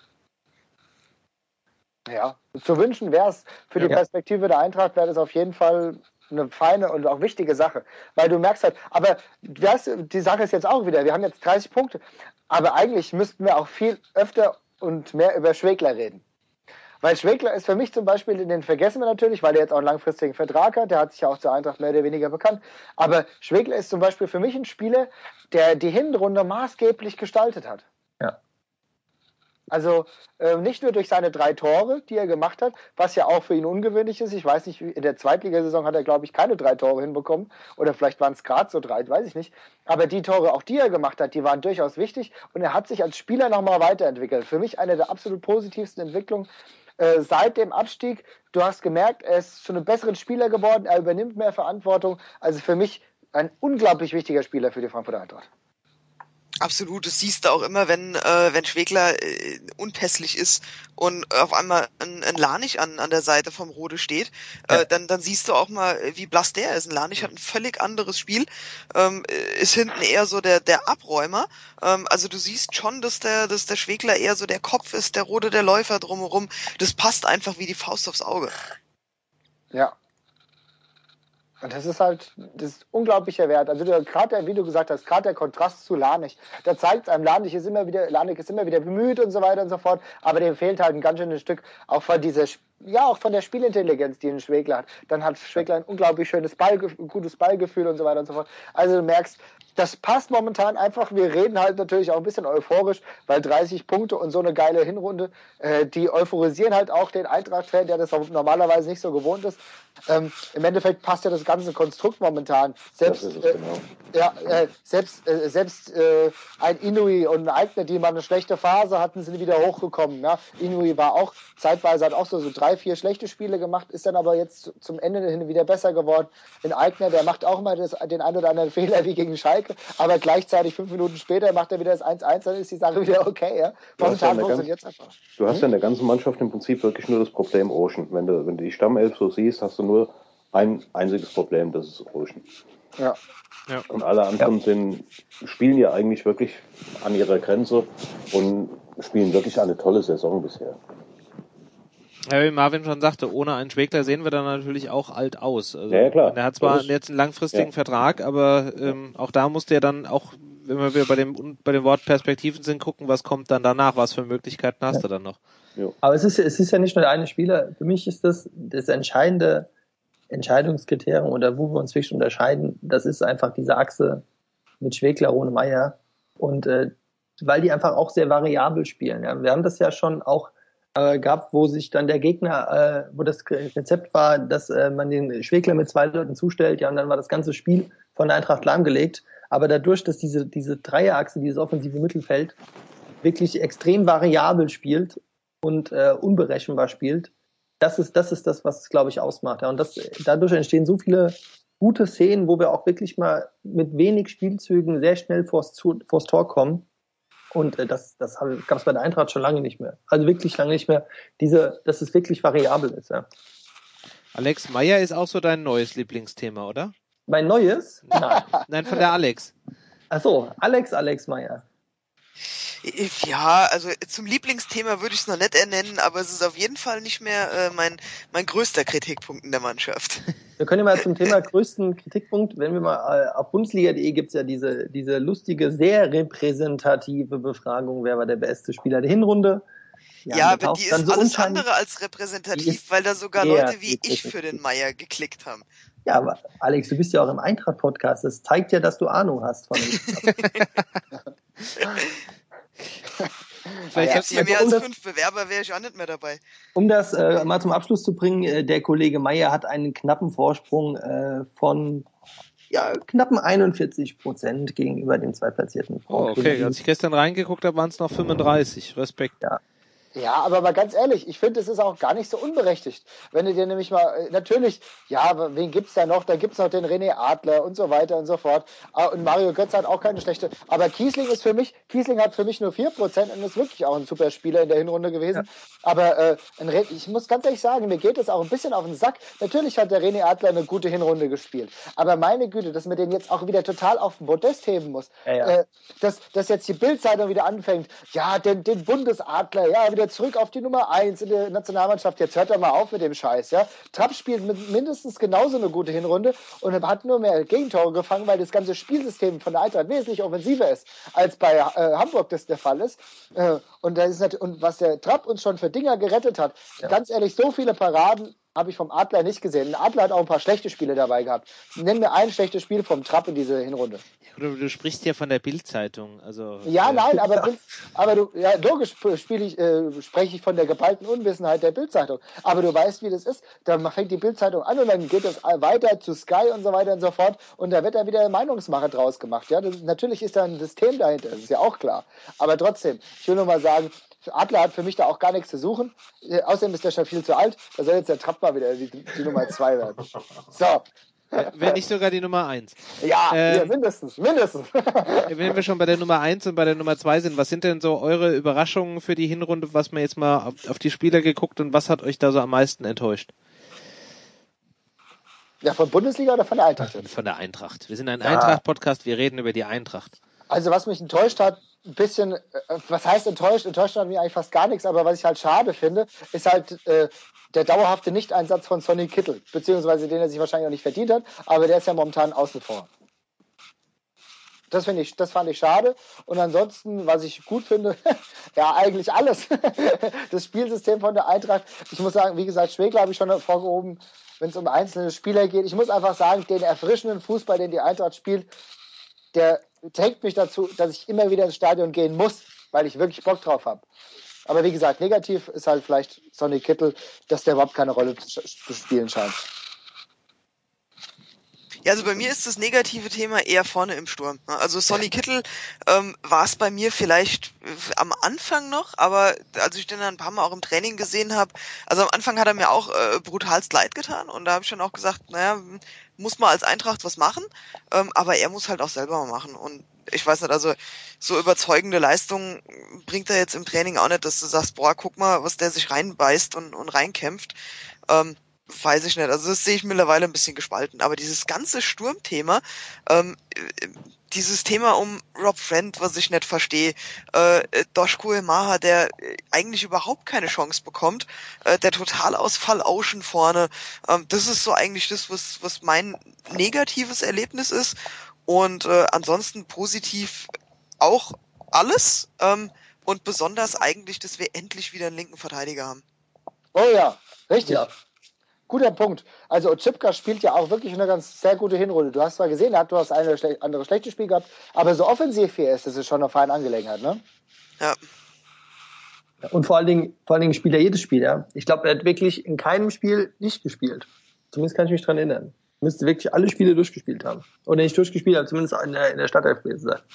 Ja, zu wünschen wäre es für die Ja. Perspektive der Eintracht, wäre das auf jeden Fall eine feine und auch wichtige Sache. Weil du merkst halt, aber das, die Sache ist jetzt auch wieder, wir haben jetzt dreißig Punkte, aber eigentlich müssten wir auch viel öfter und mehr über Schwegler reden. Weil Schwegler ist für mich zum Beispiel, den vergessen wir natürlich, weil der jetzt auch einen langfristigen Vertrag hat, der hat sich ja auch zur Eintracht mehr oder weniger bekannt, aber Schwegler ist zum Beispiel für mich ein Spieler, der die Hinrunde maßgeblich gestaltet hat. Ja. Also äh, nicht nur durch seine drei Tore, die er gemacht hat, was ja auch für ihn ungewöhnlich ist. Ich weiß nicht, in der Zweitligasaison hat er, glaube ich, keine drei Tore hinbekommen. Oder vielleicht waren es gerade so drei, weiß ich nicht. Aber die Tore, auch die er gemacht hat, die waren durchaus wichtig. Und er hat sich als Spieler nochmal weiterentwickelt. Für mich eine der absolut positivsten Entwicklungen äh, seit dem Abstieg. Du hast gemerkt, er ist schon ein besserer Spieler geworden. Er übernimmt mehr Verantwortung. Also für mich ein unglaublich wichtiger Spieler für die Frankfurter Eintracht. Absolut, das siehst du auch immer, wenn äh, wenn Schwegler äh, unpässlich ist und auf einmal ein, ein Lanich an an der Seite vom Rode steht, äh, Ja. dann dann siehst du auch mal, wie blass der ist. Ein Lanich hat ein völlig anderes Spiel, ähm, ist hinten eher so der der Abräumer. Ähm, also du siehst schon, dass der dass der Schwegler eher so der Kopf ist, der Rode der Läufer drumherum. Das passt einfach wie die Faust aufs Auge. Ja. Und das ist halt das ist unglaublicher Wert. Also gerade, wie du gesagt hast, gerade der Kontrast zu Lanich, da zeigt es einem, Lanich ist immer wieder, Lanich ist immer wieder bemüht und so weiter und so fort, aber dem fehlt halt ein ganz schönes Stück auch von dieser, ja auch von der Spielintelligenz, die ein Schwegler hat. Dann hat Schwegler ein unglaublich schönes Ball, gutes Ballgefühl und so weiter und so fort. Also du merkst, das passt momentan einfach. Wir reden halt natürlich auch ein bisschen euphorisch, weil dreißig Punkte und so eine geile Hinrunde, äh, die euphorisieren halt auch den Eintracht-Fan, der das normalerweise nicht so gewohnt ist. Ähm, Im Endeffekt passt ja das ganze Konstrukt momentan. Selbst, Das ist es, äh, genau. ja, äh, selbst, äh, selbst äh, ein Inui und ein Eigner, die mal eine schlechte Phase hatten, sind wieder hochgekommen. Ja? Inui war auch zeitweise, hat auch so, so drei, vier schlechte Spiele gemacht, ist dann aber jetzt zum Ende hin wieder besser geworden. Ein Eigner, der macht auch mal das, den einen oder anderen Fehler wie gegen Schalke, aber gleichzeitig fünf Minuten später macht er wieder das eins eins, dann ist die Sache wieder okay. Ja? Du hast ja Momentan in der funktioniert es ganzen- einfach. Du hast ja in der ganzen Mannschaft im Prinzip wirklich nur das Problem Ocean. Wenn du, wenn du die Stammelf so siehst, hast du nur ein einziges Problem, das ist Ocean. Ja. Und alle anderen sind, spielen ja eigentlich wirklich an ihrer Grenze und spielen wirklich eine tolle Saison bisher. Ja, wie Marvin schon sagte, ohne einen Schwegler sehen wir dann natürlich auch alt aus. Also, Ja, ja, klar. Er hat zwar Das ist- jetzt einen langfristigen ja. Vertrag, aber ähm, auch da musste er dann auch, wenn wir wieder bei dem bei dem Wort Perspektiven sind, gucken, was kommt dann danach, was für Möglichkeiten hast Ja. du dann noch. Aber es ist, es ist ja nicht nur der eine Spieler. Für mich ist das das entscheidende Entscheidungskriterium oder wo wir uns wirklich unterscheiden, das ist einfach diese Achse mit Schwegler, Rode, Meier. Und äh, weil die einfach auch sehr variabel spielen. Ja. Wir haben das ja schon auch äh, gehabt, wo sich dann der Gegner, äh, wo das Rezept war, dass äh, man den Schwegler mit zwei Leuten zustellt, ja, und dann war das ganze Spiel von der Eintracht lahmgelegt. Aber dadurch, dass diese, diese Dreierachse, dieses offensive Mittelfeld wirklich extrem variabel spielt und äh, unberechenbar spielt, das ist, das ist das, was es, glaube ich, ausmacht. Ja. Und das, dadurch entstehen so viele gute Szenen, wo wir auch wirklich mal mit wenig Spielzügen sehr schnell vors, vors Tor kommen. Und äh, das, das gab es bei der Eintracht schon lange nicht mehr. Also wirklich lange nicht mehr. Diese, dass es wirklich variabel ist. Ja. Alex Meier ist auch so dein neues Lieblingsthema, oder? Mein neues? Nein. Nein, von der Alex. Ach so, Alex, Alex Meier. Ja, also zum Lieblingsthema würde ich es noch nicht ernennen, aber es ist auf jeden Fall nicht mehr äh, mein mein größter Kritikpunkt in der Mannschaft. Wir können ja mal zum Thema größten Kritikpunkt, wenn wir mal äh, auf Bundesliga punkt de gibt's ja diese diese lustige, sehr repräsentative Befragung, wer war der beste Spieler der Hinrunde. Ja, Ja, aber die ist dann so alles unscheinbar- andere als Die repräsentativ, ist weil da sogar sehr Leute wie ich für den repräsentativ. Meier geklickt haben. Ja, aber Alex, du bist ja auch im Eintracht-Podcast. Das zeigt ja, dass du Ahnung hast von dem. Vielleicht Gäbe es hier also mehr um als das- fünf Bewerber, wäre ich auch nicht mehr dabei. Um das äh, mal zum Abschluss zu bringen, äh, der Kollege Meier hat einen knappen Vorsprung äh, von ja, knappen einundvierzig Prozent gegenüber dem zweitplatzierten Oh, Franck okay. Ribéry. Als ich gestern reingeguckt habe, waren es noch fünfunddreißig. Respekt. Ja. Ja, aber mal ganz ehrlich, ich finde, es ist auch gar nicht so unberechtigt. Wenn du dir nämlich mal, natürlich, ja, aber wen gibt's da noch? Da gibt's noch den René Adler und so weiter und so fort. Und Mario Götze hat auch keine schlechte, aber Kiesling ist für mich, Kiesling hat für mich nur vier Prozent und ist wirklich auch ein super Spieler in der Hinrunde gewesen. Ja. Aber äh, ich muss ganz ehrlich sagen, mir geht es auch ein bisschen auf den Sack. Natürlich hat der René Adler eine gute Hinrunde gespielt. Aber meine Güte, dass man den jetzt auch wieder total auf den Podest heben muss. Ja, ja. Äh, dass, dass jetzt die Bild-Zeitung wieder anfängt, ja, den, den Bundesadler, ja, wieder zurück auf die Nummer eins in der Nationalmannschaft. Jetzt hört doch mal auf mit dem Scheiß, ja. Trapp spielt mit mindestens genauso eine gute Hinrunde und hat nur mehr Gegentore gefangen, weil das ganze Spielsystem von der Eintracht wesentlich offensiver ist, als bei äh, Hamburg das der Fall ist. Äh, und, das ist nicht, und was der Trapp uns schon für Dinger gerettet hat, ja. Ganz ehrlich, so viele Paraden habe ich vom Adler nicht gesehen. Der Adler hat auch ein paar schlechte Spiele dabei gehabt. Nenn mir ein schlechtes Spiel vom Trapp in dieser Hinrunde. Du, du sprichst ja von der Bild-Zeitung. Also, ja, äh, nein, aber, aber du, ja, logisch spiele ich, äh, spreche ich von der geballten Unwissenheit der Bild-Zeitung. Aber du weißt, wie das ist. Da fängt die Bild-Zeitung an und dann geht es weiter zu Sky und so weiter und so fort. Und da wird dann wieder Meinungsmache draus gemacht. Ja, das, natürlich ist da ein System dahinter. Das ist ja auch klar. Aber trotzdem, ich will nur mal sagen, Adler hat für mich da auch gar nichts zu suchen. Äh, außerdem ist der schon viel zu alt. Da soll jetzt der Trapp mal wieder die, die Nummer zwei werden. So. Wenn nicht sogar die Nummer eins. Ja, ähm, ja mindestens, mindestens. Wenn wir schon bei der Nummer eins und bei der Nummer zwei sind, was sind denn so eure Überraschungen für die Hinrunde, was man jetzt mal auf, auf die Spieler geguckt und was hat euch da so am meisten enttäuscht? Ja, von Bundesliga oder von der Eintracht? Von der Eintracht. Wir sind ein ja. Eintracht-Podcast, wir reden über die Eintracht. Also was mich enttäuscht hat, ein bisschen, was heißt enttäuscht? Enttäuscht hat mich eigentlich fast gar nichts, aber was ich halt schade finde, ist halt äh, der dauerhafte Nichteinsatz von Sonny Kittel, beziehungsweise den er sich wahrscheinlich auch nicht verdient hat, aber der ist ja momentan außen vor. Das finde ich, das fand ich schade. Und ansonsten, was ich gut finde, ja, eigentlich alles. Das Spielsystem von der Eintracht. Ich muss sagen, wie gesagt, Schwegler habe ich schon hervorgehoben, wenn es um einzelne Spieler geht. Ich muss einfach sagen, den erfrischenden Fußball, den die Eintracht spielt, der trägt mich dazu, dass ich immer wieder ins Stadion gehen muss, weil ich wirklich Bock drauf habe. Aber wie gesagt, negativ ist halt vielleicht Sonny Kittel, dass der überhaupt keine Rolle zu spielen scheint. Ja, also bei mir ist das negative Thema eher vorne im Sturm. Also Sonny Kittel ähm, war es bei mir vielleicht äh, am Anfang noch, aber als ich den dann ein paar Mal auch im Training gesehen habe, also am Anfang hat er mir auch äh, brutalst leid getan und da habe ich dann auch gesagt, naja, muss man als Eintracht was machen, ähm, aber er muss halt auch selber mal machen und ich weiß nicht, also so überzeugende Leistungen bringt er jetzt im Training auch nicht, dass du sagst, boah, guck mal, was der sich reinbeißt und, und reinkämpft. Ähm, weiß ich nicht, also das sehe ich mittlerweile ein bisschen gespalten, aber dieses ganze Sturmthema, ähm, dieses Thema um Rob Friend, was ich nicht verstehe, äh, Doshko Emaha, der eigentlich überhaupt keine Chance bekommt, äh, der Totalausfall außen vorne, ähm, das ist so eigentlich das, was, was mein negatives Erlebnis ist und äh, ansonsten positiv auch alles ähm, und besonders eigentlich, dass wir endlich wieder einen linken Verteidiger haben. Oh ja, richtig. Ja. Guter Punkt. Also Oczipka spielt ja auch wirklich eine ganz sehr gute Hinrunde. Du hast zwar gesehen, er hat durchaus eine schle- andere schlechte Spiel gehabt, aber so offensiv hier ist, das ist schon eine feine Angelegenheit, ne? Ja. Und vor allen Dingen, vor allen Dingen spielt er jedes Spiel, ja. Ich glaube, er hat wirklich in keinem Spiel nicht gespielt. Zumindest kann ich mich dran erinnern. Er müsste wirklich alle Spiele durchgespielt haben. Oder nicht durchgespielt haben, zumindest in der, in der Startelf gewesen sein.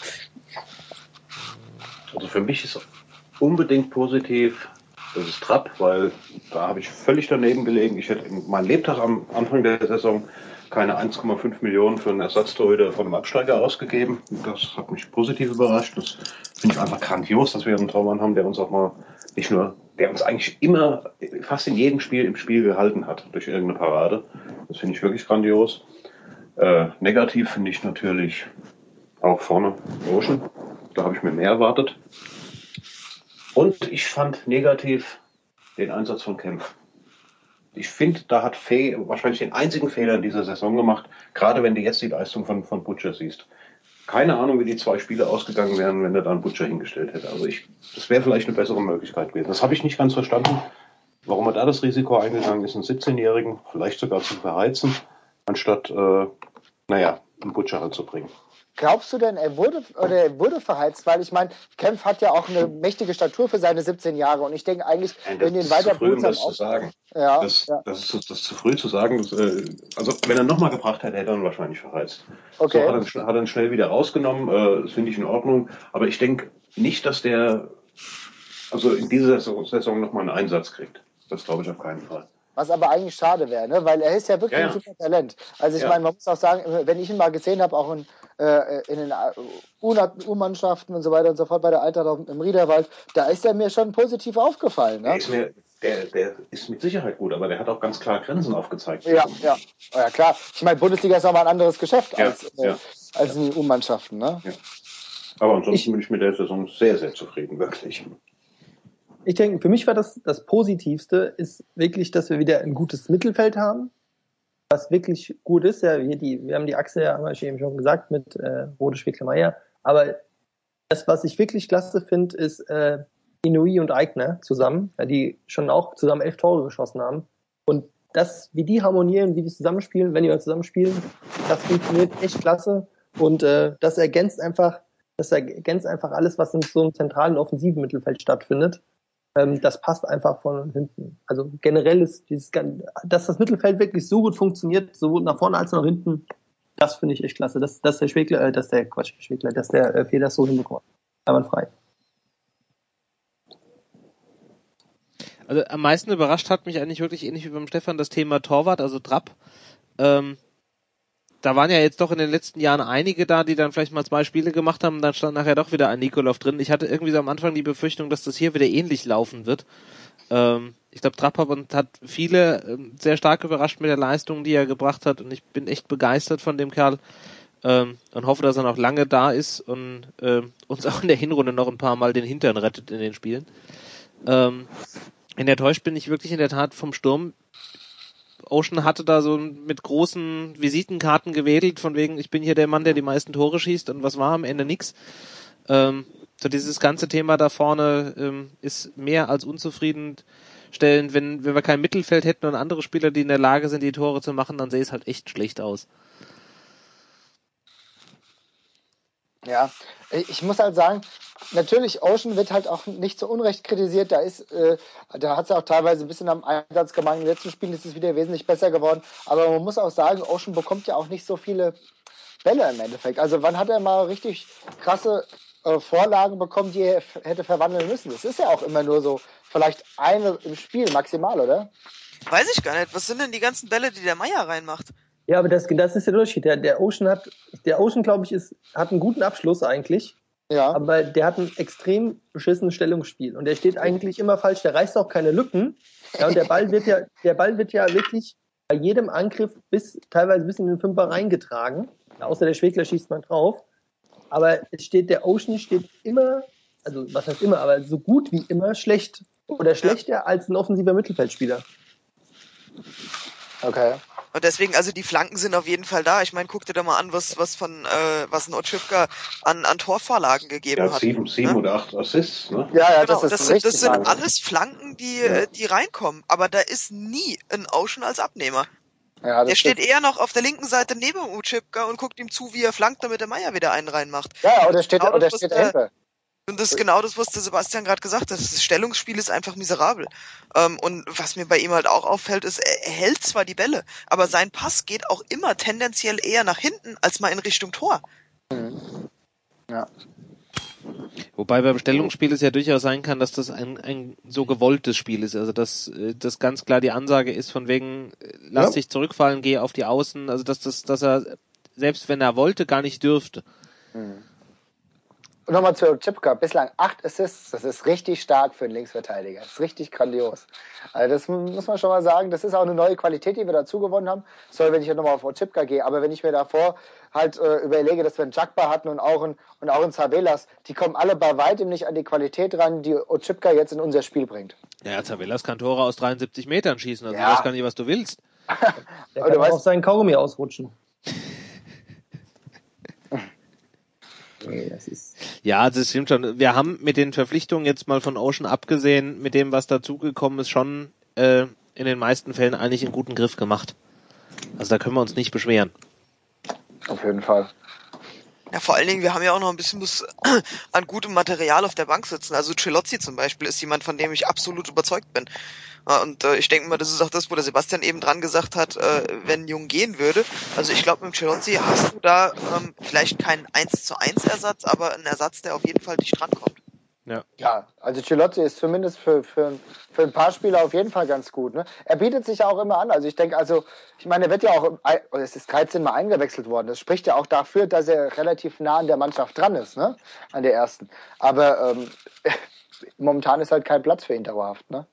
Also für mich ist unbedingt positiv, das ist Trapp, weil da habe ich völlig daneben gelegen. Ich hätte mein Lebtag am Anfang der Saison keine eins Komma fünf Millionen für einen Ersatztorhüter von einem Absteiger ausgegeben. Das hat mich positiv überrascht. Das finde ich einfach grandios, dass wir einen Tormann haben, der uns auch mal nicht nur, der uns eigentlich immer, fast in jedem Spiel im Spiel gehalten hat durch irgendeine Parade. Das finde ich wirklich grandios. Äh, negativ finde ich natürlich auch vorne Ocean. Da habe ich mir mehr erwartet. Und ich fand negativ den Einsatz von Kempf. Ich finde, da hat Fee wahrscheinlich den einzigen Fehler in dieser Saison gemacht, gerade wenn du jetzt die Leistung von, von Butcher siehst. Keine Ahnung, wie die zwei Spiele ausgegangen wären, wenn er da einen Butcher hingestellt hätte. Also ich, das wäre vielleicht eine bessere Möglichkeit gewesen. Das habe ich nicht ganz verstanden, warum er da das Risiko eingegangen ist, einen siebzehnjährigen vielleicht sogar zu verheizen, anstatt, äh, naja, einen Butcher halt zu bringen. Glaubst du denn, er wurde oder er wurde verheizt? Weil ich meine, Kempf hat ja auch eine mächtige Statur für seine siebzehn Jahre und ich denke eigentlich, Nein, wenn ihn weiter früh, um das zu sagen. Ja, das, ja. Das, ist, das ist zu früh zu sagen. Das, äh, also wenn er nochmal gebracht hätte, hätte er ihn wahrscheinlich verheizt. Okay. So hat er, hat er ihn schnell wieder rausgenommen. Äh, das finde ich in Ordnung. Aber ich denke nicht, dass der also in dieser Saison nochmal einen Einsatz kriegt. Das glaube ich auf keinen Fall. Was aber eigentlich schade wäre, ne? Weil er ist ja wirklich ja, ja. ein super Talent. Also ich ja. meine, man muss auch sagen, wenn ich ihn mal gesehen habe, auch in, äh, in den U-Mannschaften und so weiter und so fort bei der Eintracht im Riederwald, da ist er mir schon positiv aufgefallen. Ne? Der, ist mir, der, der ist mit Sicherheit gut, aber der hat auch ganz klar Grenzen aufgezeigt. Ja, ja, ja klar. Ich meine, Bundesliga ist nochmal ein anderes Geschäft ja, als, äh, ja. als in den U-Mannschaften. Ne? Ja. Aber ansonsten ich, bin ich mit der Saison sehr, sehr zufrieden, wirklich. Ich denke, für mich war das das Positivste, ist wirklich, dass wir wieder ein gutes Mittelfeld haben, was wirklich gut ist. Ja, wir, die, wir haben die Achse, ja, haben wir eben schon gesagt, mit äh, Rode, Schwickler-Meyer. Aber das, was ich wirklich klasse finde, ist äh, Inouye und Eigner zusammen, ja, die schon auch zusammen elf Tore geschossen haben. Und das, wie die harmonieren, wie die zusammenspielen, wenn die mal zusammenspielen, das funktioniert echt klasse. Und äh, das ergänzt einfach, das ergänzt einfach alles, was in so einem zentralen offensiven Mittelfeld stattfindet. Das passt einfach von hinten. Also generell ist dieses, dass das Mittelfeld wirklich so gut funktioniert, sowohl nach vorne als auch nach hinten, das finde ich echt klasse. Dass, dass der Schwegler, äh, dass der Quatsch, Schwegler, dass der äh, Feder so hinbekommt. Einwandfrei. Also am meisten überrascht hat mich eigentlich wirklich ähnlich wie beim Stefan das Thema Torwart, also Trapp. Ähm, da waren ja jetzt doch in den letzten Jahren einige da, die dann vielleicht mal zwei Spiele gemacht haben, dann stand nachher doch wieder ein Nikolov drin. Ich hatte irgendwie so am Anfang die Befürchtung, dass das hier wieder ähnlich laufen wird. Ähm, ich glaube, Trapp hat viele ähm, sehr stark überrascht mit der Leistung, die er gebracht hat, und ich bin echt begeistert von dem Kerl ähm, und hoffe, dass er noch lange da ist und äh, uns auch in der Hinrunde noch ein paar Mal den Hintern rettet in den Spielen. Ähm, enttäuscht bin ich wirklich in der Tat vom Sturm. Ocean hatte da so mit großen Visitenkarten gewedelt, von wegen, ich bin hier der Mann, der die meisten Tore schießt, und was war am Ende nix. Ähm, so dieses ganze Thema da vorne ähm, ist mehr als unzufriedenstellend. Wenn, wenn wir kein Mittelfeld hätten und andere Spieler, die in der Lage sind, die Tore zu machen, dann sähe es halt echt schlecht aus. Ja, ich muss halt sagen, natürlich, Ocean wird halt auch nicht zu Unrecht kritisiert. Da ist, äh, da hat es ja auch teilweise ein bisschen am Einsatz gemacht. In den letzten Spielen ist es wieder wesentlich besser geworden. Aber man muss auch sagen, Ocean bekommt ja auch nicht so viele Bälle im Endeffekt. Also wann hat er mal richtig krasse äh, Vorlagen bekommen, die er f- hätte verwandeln müssen? Das ist ja auch immer nur so, vielleicht eine im Spiel maximal, oder? Weiß ich gar nicht. Was sind denn die ganzen Bälle, die der Meier reinmacht? Ja, aber das, das ist der Unterschied. Der, der Ocean hat, der Ocean, glaube ich, ist, hat einen guten Abschluss eigentlich. Ja. Aber der hat ein extrem beschissenes Stellungsspiel. Und der steht eigentlich immer falsch. Der reißt auch keine Lücken. Ja, und der Ball wird ja, der Ball wird ja wirklich bei jedem Angriff bis, teilweise bis in den Fünfer reingetragen. Ja, außer der Schwegler schießt man drauf. Aber es steht, der Ocean steht immer, also was heißt immer, aber so gut wie immer schlecht. Oder schlechter als ein offensiver Mittelfeldspieler. Okay. Und deswegen, also die Flanken sind auf jeden Fall da. Ich meine, guck dir da mal an, was was von äh, was ein Otschipka an an Torvorlagen gegeben ja, hat. Sieben, sieben ne? oder acht Assists, ne? Ja, ja, genau, das ist das sind, richtig das sind Wahnsinn. alles Flanken, die Ja. die reinkommen. Aber da ist nie ein Ocean als Abnehmer. Ja, das Der steht stimmt. eher noch auf der linken Seite neben Otschipka und guckt ihm zu, wie er flankt, damit der Meier wieder einen reinmacht. Ja, oder steht, Genau oder das, steht was der- dahinter. Und das ist genau das, was der Sebastian gerade gesagt hat. Das Stellungsspiel ist einfach miserabel. Ähm, und was mir bei ihm halt auch auffällt, ist, er, er hält zwar die Bälle, aber sein Pass geht auch immer tendenziell eher nach hinten, als mal in Richtung Tor. Ja. Wobei beim Stellungsspiel es ja durchaus sein kann, dass das ein, ein so gewolltes Spiel ist. Also dass äh, das ganz klar die Ansage ist von wegen, äh, lass Ja. dich zurückfallen, geh auf die Außen. Also dass das, dass er selbst wenn er wollte, gar nicht dürfte. Und nochmal zu Chipka. Bislang acht Assists. Das ist richtig stark für einen Linksverteidiger. Das ist richtig grandios. Also das muss man schon mal sagen. Das ist auch eine neue Qualität, die wir dazu gewonnen haben. Sorry, wenn ich jetzt nochmal auf Chipka gehe. Aber wenn ich mir davor halt äh, überlege, dass wir einen Jakba hatten und auch einen, und auch einen Zavelas, die kommen alle bei weitem nicht an die Qualität ran, die Ochipka jetzt in unser Spiel bringt. Ja, Zavelas kann Tore aus dreiundsiebzig Metern schießen. Also Ja. ich weiß gar nicht, was du willst. Der Aber kann du weißt- auch seinen Kaugummi ausrutschen. Nee, das ist... Ja, das stimmt schon. Wir haben mit den Verpflichtungen jetzt mal von Ocean abgesehen, mit dem, was dazugekommen ist, schon äh, in den meisten Fällen eigentlich einen guten Griff gemacht. Also da können wir uns nicht beschweren. Auf jeden Fall. Ja, vor allen Dingen, wir haben ja auch noch ein bisschen was an gutem Material auf der Bank sitzen. Also Celozzi zum Beispiel ist jemand, von dem ich absolut überzeugt bin. Und äh, ich denke mal, das ist auch das, wo der Sebastian eben dran gesagt hat, äh, wenn Jung gehen würde. Also ich glaube, mit Celozzi hast du da ähm, vielleicht keinen eins zu eins Ersatz, aber einen Ersatz, der auf jeden Fall dicht rankommt. Ja. Ja, also Celotti ist zumindest für, für, für ein paar Spieler auf jeden Fall ganz gut. Ne? Er bietet sich ja auch immer an. Also ich denke, also ich meine, er wird ja auch, es ist dreizehn Mal eingewechselt worden. Das spricht ja auch dafür, dass er relativ nah an der Mannschaft dran ist, ne? An der ersten. Aber ähm, momentan ist halt kein Platz für ihn dauerhaft. Ne?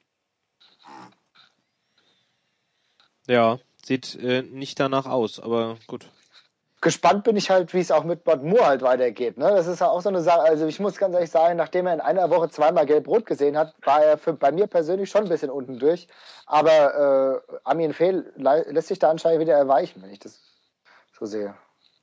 Ja, sieht äh, nicht danach aus, aber gut. Gespannt bin ich halt, wie es auch mit Bad Moore halt weitergeht. Ne? Das ist ja auch so eine Sache, also ich muss ganz ehrlich sagen, nachdem er in einer Woche zweimal Gelb-Rot gesehen hat, war er für, bei mir persönlich schon ein bisschen unten durch. Aber äh, Armin Fehl lässt sich da anscheinend wieder erweichen, wenn ich das so sehe.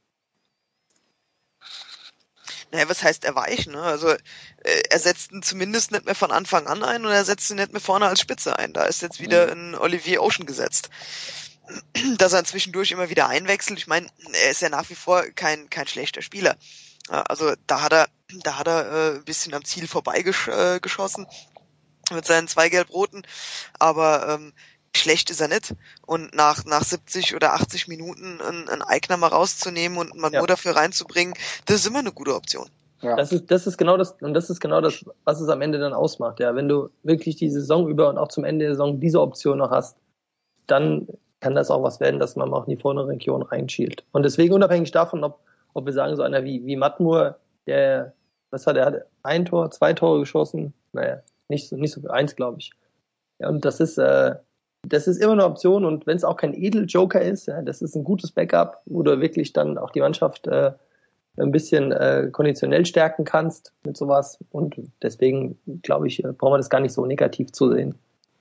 Naja, was heißt erweichen? Ne? Also äh, er setzt ihn zumindest nicht mehr von Anfang an ein und er setzt ihn nicht mehr vorne als Spitze ein. Da ist jetzt wieder ein Olivier Ocean gesetzt. Dass er zwischendurch immer wieder einwechselt. Ich meine, er ist ja nach wie vor kein kein schlechter Spieler. Also da hat er da hat er äh, ein bisschen am Ziel vorbeigeschossen äh, mit seinen zwei Gelb-Roten, aber ähm, schlecht ist er nicht. Und nach nach siebzig oder achtzig Minuten einen, einen Eigner mal rauszunehmen und man Ja. nur dafür reinzubringen, das ist immer eine gute Option. Ja. Das ist, das ist genau das, und das ist genau das, was es am Ende dann ausmacht. Ja, wenn du wirklich die Saison über und auch zum Ende der Saison diese Option noch hast, dann kann das auch was werden, dass man auch in die vordere Region reinschielt. Und deswegen unabhängig davon, ob, ob wir sagen, so einer wie, wie Matmur, der, was hat er, hat ein Tor, zwei Tore geschossen, naja, nicht so, nicht so viel, eins, glaube ich. Ja, und das ist, äh, das ist immer eine Option, und wenn es auch kein Edel-Joker ist, ja, das ist ein gutes Backup, wo du wirklich dann auch die Mannschaft äh, ein bisschen äh, konditionell stärken kannst mit sowas, und deswegen, glaube ich, äh, brauchen wir das gar nicht so negativ zu sehen.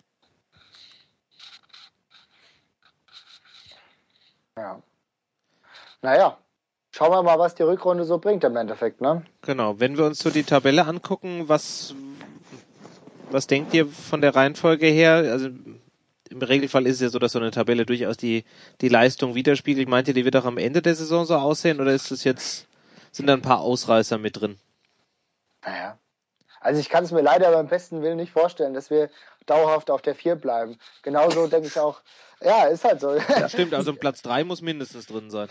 Ja. Naja, schauen wir mal, was die Rückrunde so bringt im Endeffekt, ne? Genau, wenn wir uns so die Tabelle angucken, was, was denkt ihr von der Reihenfolge her? Also im Regelfall ist es ja so, dass so eine Tabelle durchaus die, die Leistung widerspiegelt. Meint ihr, die wird auch am Ende der Saison so aussehen, oder ist es jetzt, sind da ein paar Ausreißer mit drin? Naja. Also ich kann es mir leider beim besten Willen nicht vorstellen, dass wir dauerhaft auf der vier bleiben. Genauso denke ich auch, ja, ist halt so. Ja, stimmt, also Platz drei muss mindestens drin sein.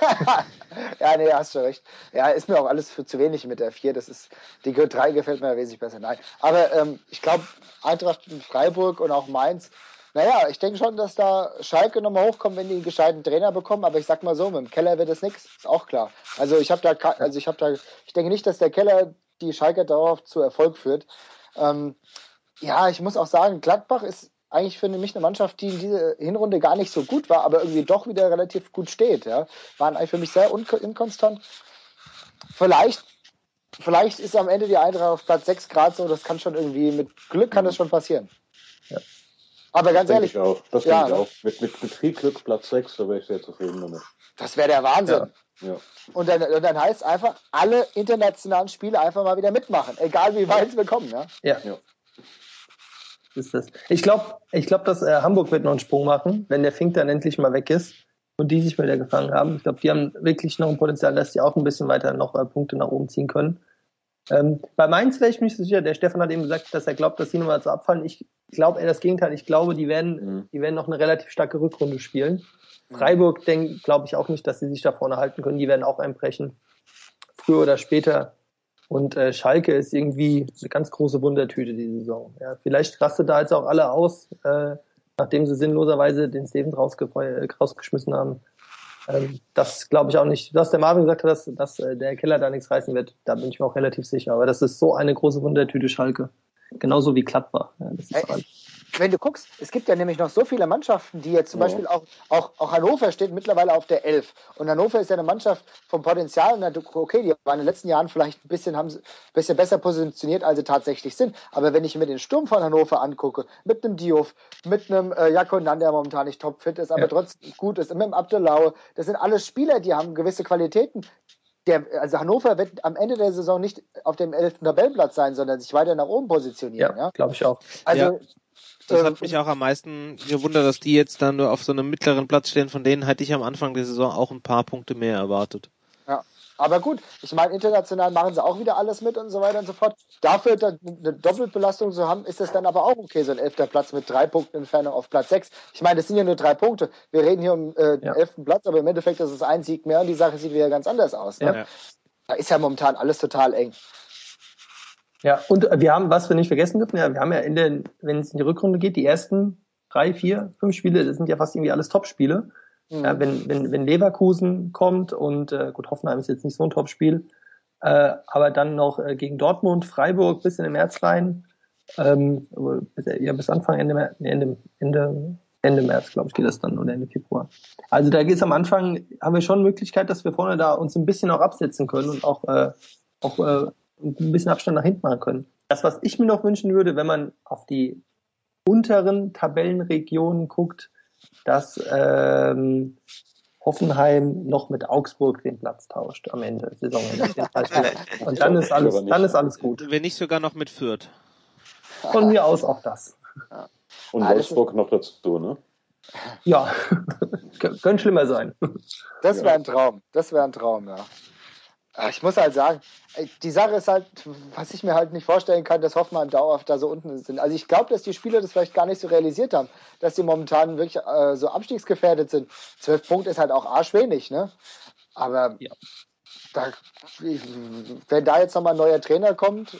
Ja, nee, hast du recht. Ja, ist mir auch alles für zu wenig mit der vier. Das ist, die drei gefällt mir wesentlich besser. Nein. Aber ähm, ich glaube, Eintracht Freiburg und auch Mainz, naja, ich denke schon, dass da Schalke nochmal hochkommt, wenn die einen gescheiten Trainer bekommen. Aber ich sag mal so, mit dem Keller wird es nichts. Ist auch klar. Also ich habe da, also ich habe da, ich denke nicht, dass der Keller die Schalke dauerhaft zu Erfolg führt. Ähm, ja, ich muss auch sagen, Gladbach ist eigentlich für mich eine Mannschaft, die in dieser Hinrunde gar nicht so gut war, aber irgendwie doch wieder relativ gut steht. Ja. Waren eigentlich für mich sehr un- inkonstant. Vielleicht, vielleicht ist am Ende die Eintracht auf Platz sechs Grad so, das kann schon irgendwie, mit Glück kann das schon passieren. Ja. Aber ganz Das ehrlich, denke ich auch. Das ja, denke ich ne? auch. Mit, mit, mit viel Glück Platz sechs, da wäre ich sehr zufrieden damit. Das wäre der Wahnsinn. Ja. Ja. Und dann, und dann heißt einfach, alle internationalen Spiele einfach mal wieder mitmachen, egal wie weit wir kommen. Ja. Ja. Ja. Ist das. Ich glaube, ich glaub, dass äh, Hamburg wird noch einen Sprung machen, wenn der Fink dann endlich mal weg ist und die sich wieder gefangen haben. Ich glaube, die haben wirklich noch ein Potenzial, dass die auch ein bisschen weiter noch äh, Punkte nach oben ziehen können. Ähm, bei Mainz wäre ich nicht so sicher. Der Stefan hat eben gesagt, dass er glaubt, dass die nochmal so abfallen. Ich glaube eher das Gegenteil. Ich glaube, die werden, Mhm. die werden noch eine relativ starke Rückrunde spielen. Freiburg, glaube ich auch nicht, dass sie sich da vorne halten können. Die werden auch einbrechen. Früher oder später. Und äh, Schalke ist irgendwie eine ganz große Wundertüte die Saison. Ja, vielleicht rastet da jetzt auch alle aus, äh, nachdem sie sinnloserweise den Stevens rausge- äh, rausgeschmissen haben. Ähm, das glaube ich auch nicht. Was der Marvin gesagt hat, dass, dass äh, der Keller da nichts reißen wird, da bin ich mir auch relativ sicher. Aber das ist so eine große Wundertüte Schalke. Genauso wie Gladbach. Ja, das ist Äh, Wenn du guckst, es gibt ja nämlich noch so viele Mannschaften, die jetzt zum Ja. Beispiel auch, auch, auch Hannover steht mittlerweile auf der elf. Und Hannover ist ja eine Mannschaft vom Potenzial. Na, okay, die waren in den letzten Jahren vielleicht ein bisschen, haben sie ein bisschen besser positioniert, als sie tatsächlich sind. Aber wenn ich mir den Sturm von Hannover angucke, mit einem Diouf, mit einem äh, Jakonan, der momentan nicht topfit ist, aber Ja. trotzdem gut ist, mit dem Abdelaue, das sind alles Spieler, die haben gewisse Qualitäten. Der, also Hannover wird am Ende der Saison nicht auf dem elften Tabellenplatz sein, sondern sich weiter nach oben positionieren. ja, Ja? glaube ich auch. Also Ja. Das äh, hat mich auch am meisten gewundert, dass die jetzt dann nur auf so einem mittleren Platz stehen. Von denen hätte ich am Anfang der Saison auch ein paar Punkte mehr erwartet. Ja, aber gut, ich meine, international machen sie auch wieder alles mit und so weiter und so fort. Dafür da eine Doppelbelastung zu haben, ist das dann aber auch okay, so ein elfter Platz mit drei Punkten Entfernung auf Platz sechs. Ich meine, das sind ja nur drei Punkte. Wir reden hier um äh, den Ja. elften Platz, aber im Endeffekt ist es ein Sieg mehr und die Sache sieht wieder ganz anders aus. Ne? Ja. Da ist ja momentan alles total eng. Ja, und wir haben, was wir nicht vergessen dürfen, ja, wir haben ja in den, wenn es in die Rückrunde geht, die ersten drei, vier, fünf Spiele, das sind ja fast irgendwie alles Top-Spiele. Mhm. Ja, wenn, wenn, wenn Leverkusen kommt und äh, gut, Hoffenheim ist jetzt nicht so ein Top-Spiel, äh, aber dann noch äh, gegen Dortmund, Freiburg bis in den März rein, ähm, bis, ja, bis Anfang, Ende, Ende, Ende, Ende März, glaube ich, geht das dann, oder Ende Februar. Also da geht es am Anfang, haben wir schon Möglichkeit, dass wir vorne da uns ein bisschen auch absetzen können und auch, äh, auch äh, ein bisschen Abstand nach hinten machen können. Das, was ich mir noch wünschen würde, wenn man auf die unteren Tabellenregionen guckt, dass ähm, Hoffenheim noch mit Augsburg den Platz tauscht am Ende der Saison. Und dann ist alles, dann ist alles gut. Wenn nicht sogar noch mit Fürth. Von mir aus auch das. Und Wolfsburg noch dazu, ne? Ja, könnte schlimmer sein. Das wäre ein Traum. Das wäre ein Traum, ja. Ich muss halt sagen, die Sache ist halt, was ich mir halt nicht vorstellen kann, dass Hoffenheim dauerhaft da so unten sind. Also ich glaube, dass die Spieler das vielleicht gar nicht so realisiert haben, dass die momentan wirklich äh, so abstiegsgefährdet sind. Zwölf Punkte ist halt auch arschwenig, ne? Aber ja, da, wenn da jetzt nochmal ein neuer Trainer kommt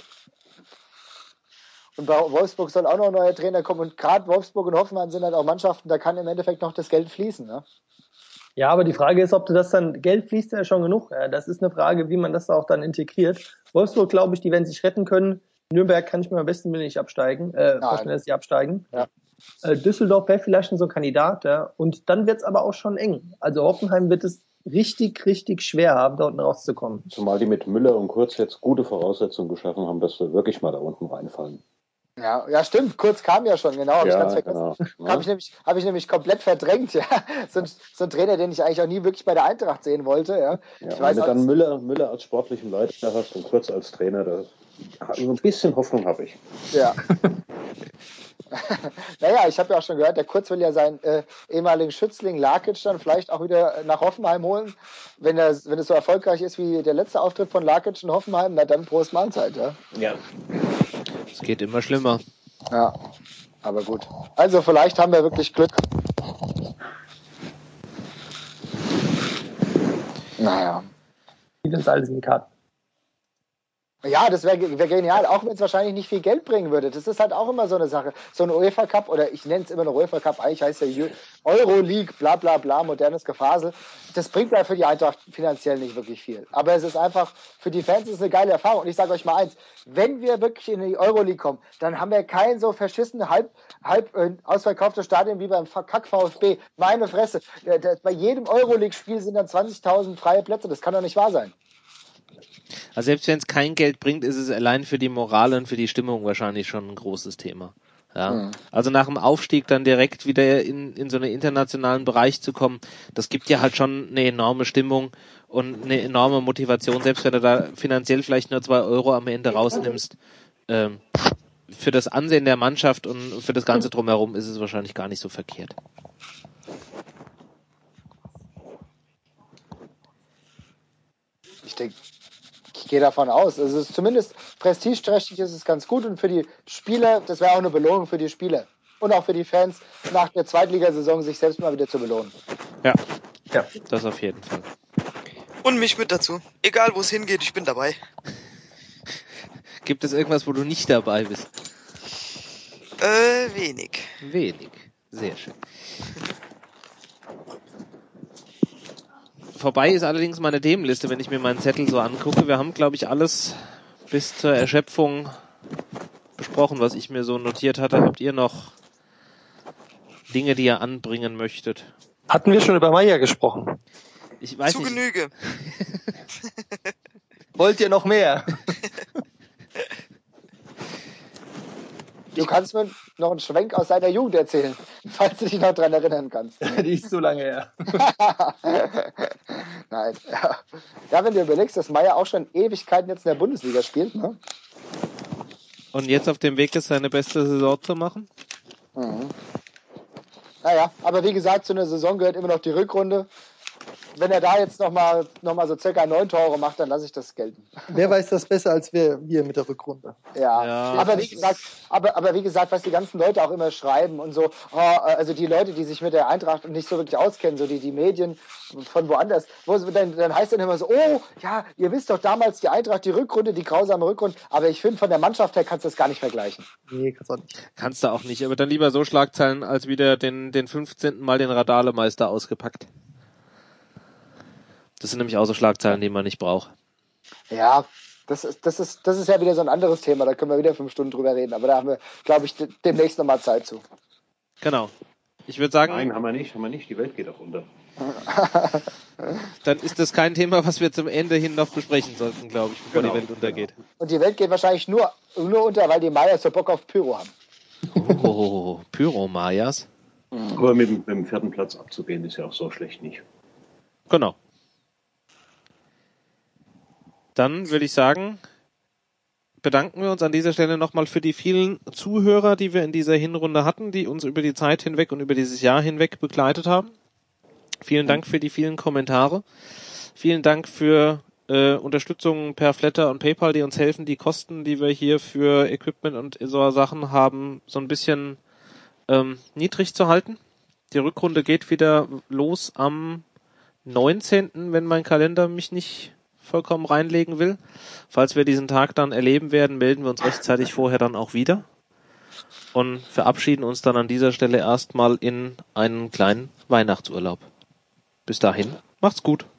und bei Wolfsburg soll auch noch ein neuer Trainer kommen und gerade Wolfsburg und Hoffenheim sind halt auch Mannschaften, da kann im Endeffekt noch das Geld fließen, ne? Ja, aber die Frage ist, ob du das dann, Geld fließt ja schon genug. Ja, das ist eine Frage, wie man das auch dann integriert. Wolfsburg, glaube ich, die werden sich retten können. Nürnberg kann ich mir am besten will nicht absteigen, äh, vorstellen, dass die absteigen. Ja. Äh, Düsseldorf wäre vielleicht schon so ein Kandidat, ja. Und dann wird's aber auch schon eng. Also Hoffenheim wird es richtig, richtig schwer haben, da unten rauszukommen. Zumal die mit Müller und Kurz jetzt gute Voraussetzungen geschaffen haben, dass wir wirklich mal da unten reinfallen. Ja, ja, stimmt. Kurz kam ja schon, genau. Habe ja, ich ganz vergessen. Genau. Habe ich nämlich, habe ich nämlich komplett verdrängt. Ja, so ein, so ein Trainer, den ich eigentlich auch nie wirklich bei der Eintracht sehen wollte. Ja, ja ich weiß, wenn du dann Müller, Müller als sportlichen Leiter hast und Kurz als Trainer, das, also ein bisschen Hoffnung habe ich. Ja. Naja, ich habe ja auch schon gehört, der Kurz will ja seinen äh, ehemaligen Schützling Lakic dann vielleicht auch wieder nach Hoffenheim holen. Wenn er, wenn es so erfolgreich ist wie der letzte Auftritt von Lakic in Hoffenheim, na dann Prost Mahlzeit. Ja. Ja. Es geht immer schlimmer. Ja, aber gut. Also vielleicht haben wir wirklich Glück. Naja. Wie das alles in die Karten. Ja, das wäre wär genial, auch wenn es wahrscheinlich nicht viel Geld bringen würde. Das ist halt auch immer so eine Sache. So ein UEFA Cup, oder ich nenne es immer noch UEFA Cup, eigentlich heißt der Euroleague, bla bla bla, modernes Gefasel. Das bringt halt für die Eintracht finanziell nicht wirklich viel. Aber es ist einfach, für die Fans ist es eine geile Erfahrung. Und ich sage euch mal eins, wenn wir wirklich in die Euroleague kommen, dann haben wir kein so verschissen, halb, halb äh, ausverkauftes Stadion wie beim Kack VfB. Meine Fresse. Der, der, bei jedem Euroleague-Spiel sind dann zwanzigtausend freie Plätze. Das kann doch nicht wahr sein. Also selbst wenn es kein Geld bringt, ist es allein für die Moral und für die Stimmung wahrscheinlich schon ein großes Thema. Ja. Mhm. Also nach dem Aufstieg dann direkt wieder in, in so einen internationalen Bereich zu kommen, das gibt ja halt schon eine enorme Stimmung und eine enorme Motivation, selbst wenn du da finanziell vielleicht nur zwei Euro am Ende rausnimmst. Ähm, für das Ansehen der Mannschaft und für das Ganze drumherum ist es wahrscheinlich gar nicht so verkehrt. Ich denke, ich gehe davon aus. Also es ist zumindest prestigeträchtig, ist es ganz gut und für die Spieler, das wäre auch eine Belohnung für die Spieler und auch für die Fans, nach der Zweitligasaison sich selbst mal wieder zu belohnen. Ja, ja, das auf jeden Fall. Und mich mit dazu. Egal, wo es hingeht, ich bin dabei. Gibt es irgendwas, wo du nicht dabei bist? Äh, wenig. Wenig. Sehr schön. Vorbei ist allerdings meine Themenliste, wenn ich mir meinen Zettel so angucke. Wir haben, glaube ich, alles bis zur Erschöpfung besprochen, was ich mir so notiert hatte. Habt ihr noch Dinge, die ihr anbringen möchtet? Hatten wir schon über Meier gesprochen? Ich weiß Zu nicht. Genüge. Wollt ihr noch mehr? Du kannst mir noch einen Schwenk aus deiner Jugend erzählen, falls du dich noch dran erinnern kannst. Die ist so lange her. Nein. Ja. ja, wenn du überlegst, dass Meier auch schon Ewigkeiten jetzt in der Bundesliga spielt, ne? Und jetzt auf dem Weg ist, seine beste Saison zu machen? Mhm. Naja, aber wie gesagt, zu einer Saison gehört immer noch die Rückrunde. wenn er da jetzt nochmal noch mal so circa neun Tore macht, dann lasse ich das gelten. Wer weiß das besser als wir, wir mit der Rückrunde? Ja, Ja, aber, das wie gesagt, aber, aber wie gesagt, was die ganzen Leute auch immer schreiben und so, oh, also die Leute, die sich mit der Eintracht nicht so wirklich auskennen, so die, die Medien von woanders, wo es, dann, dann heißt dann immer so, oh, ja, ihr wisst doch damals die Eintracht, die Rückrunde, die grausame Rückrunde, aber ich finde, von der Mannschaft her kannst du das gar nicht vergleichen. Nee, kannst du auch nicht. Kannst du auch nicht, aber dann lieber so Schlagzeilen als wieder den, den fünfzehnten Mal den Radalemeister ausgepackt. Das sind nämlich auch so Schlagzeilen, die man nicht braucht. Ja, das ist, das ist, das ist ja wieder so ein anderes Thema, da können wir wieder fünf Stunden drüber reden, aber da haben wir, glaube ich, demnächst nochmal Zeit zu. Genau. Ich würde sagen... Nein, haben wir nicht, haben wir nicht. Die Welt geht auch unter. Dann ist das kein Thema, was wir zum Ende hin noch besprechen sollten, glaube ich, bevor Genau, die Welt untergeht. Und die Welt geht wahrscheinlich nur, nur unter, weil die Mayas so Bock auf Pyro haben. Oh, Pyro-Mayas. Aber mit, dem- mit dem vierten Platz abzugehen, ist ja auch so schlecht nicht. Genau. Dann würde ich sagen, bedanken wir uns an dieser Stelle nochmal für die vielen Zuhörer, die wir in dieser Hinrunde hatten, die uns über die Zeit hinweg und über dieses Jahr hinweg begleitet haben. Vielen Dank für die vielen Kommentare. Vielen Dank für äh, Unterstützung per Flatter und PayPal, die uns helfen, die Kosten, die wir hier für Equipment und so Sachen haben, so ein bisschen ähm, niedrig zu halten. Die Rückrunde geht wieder los am neunzehnten, wenn mein Kalender mich nicht vollkommen reinlegen will. Falls wir diesen Tag dann erleben werden, melden wir uns rechtzeitig vorher dann auch wieder und verabschieden uns dann an dieser Stelle erstmal in einen kleinen Weihnachtsurlaub. Bis dahin, macht's gut.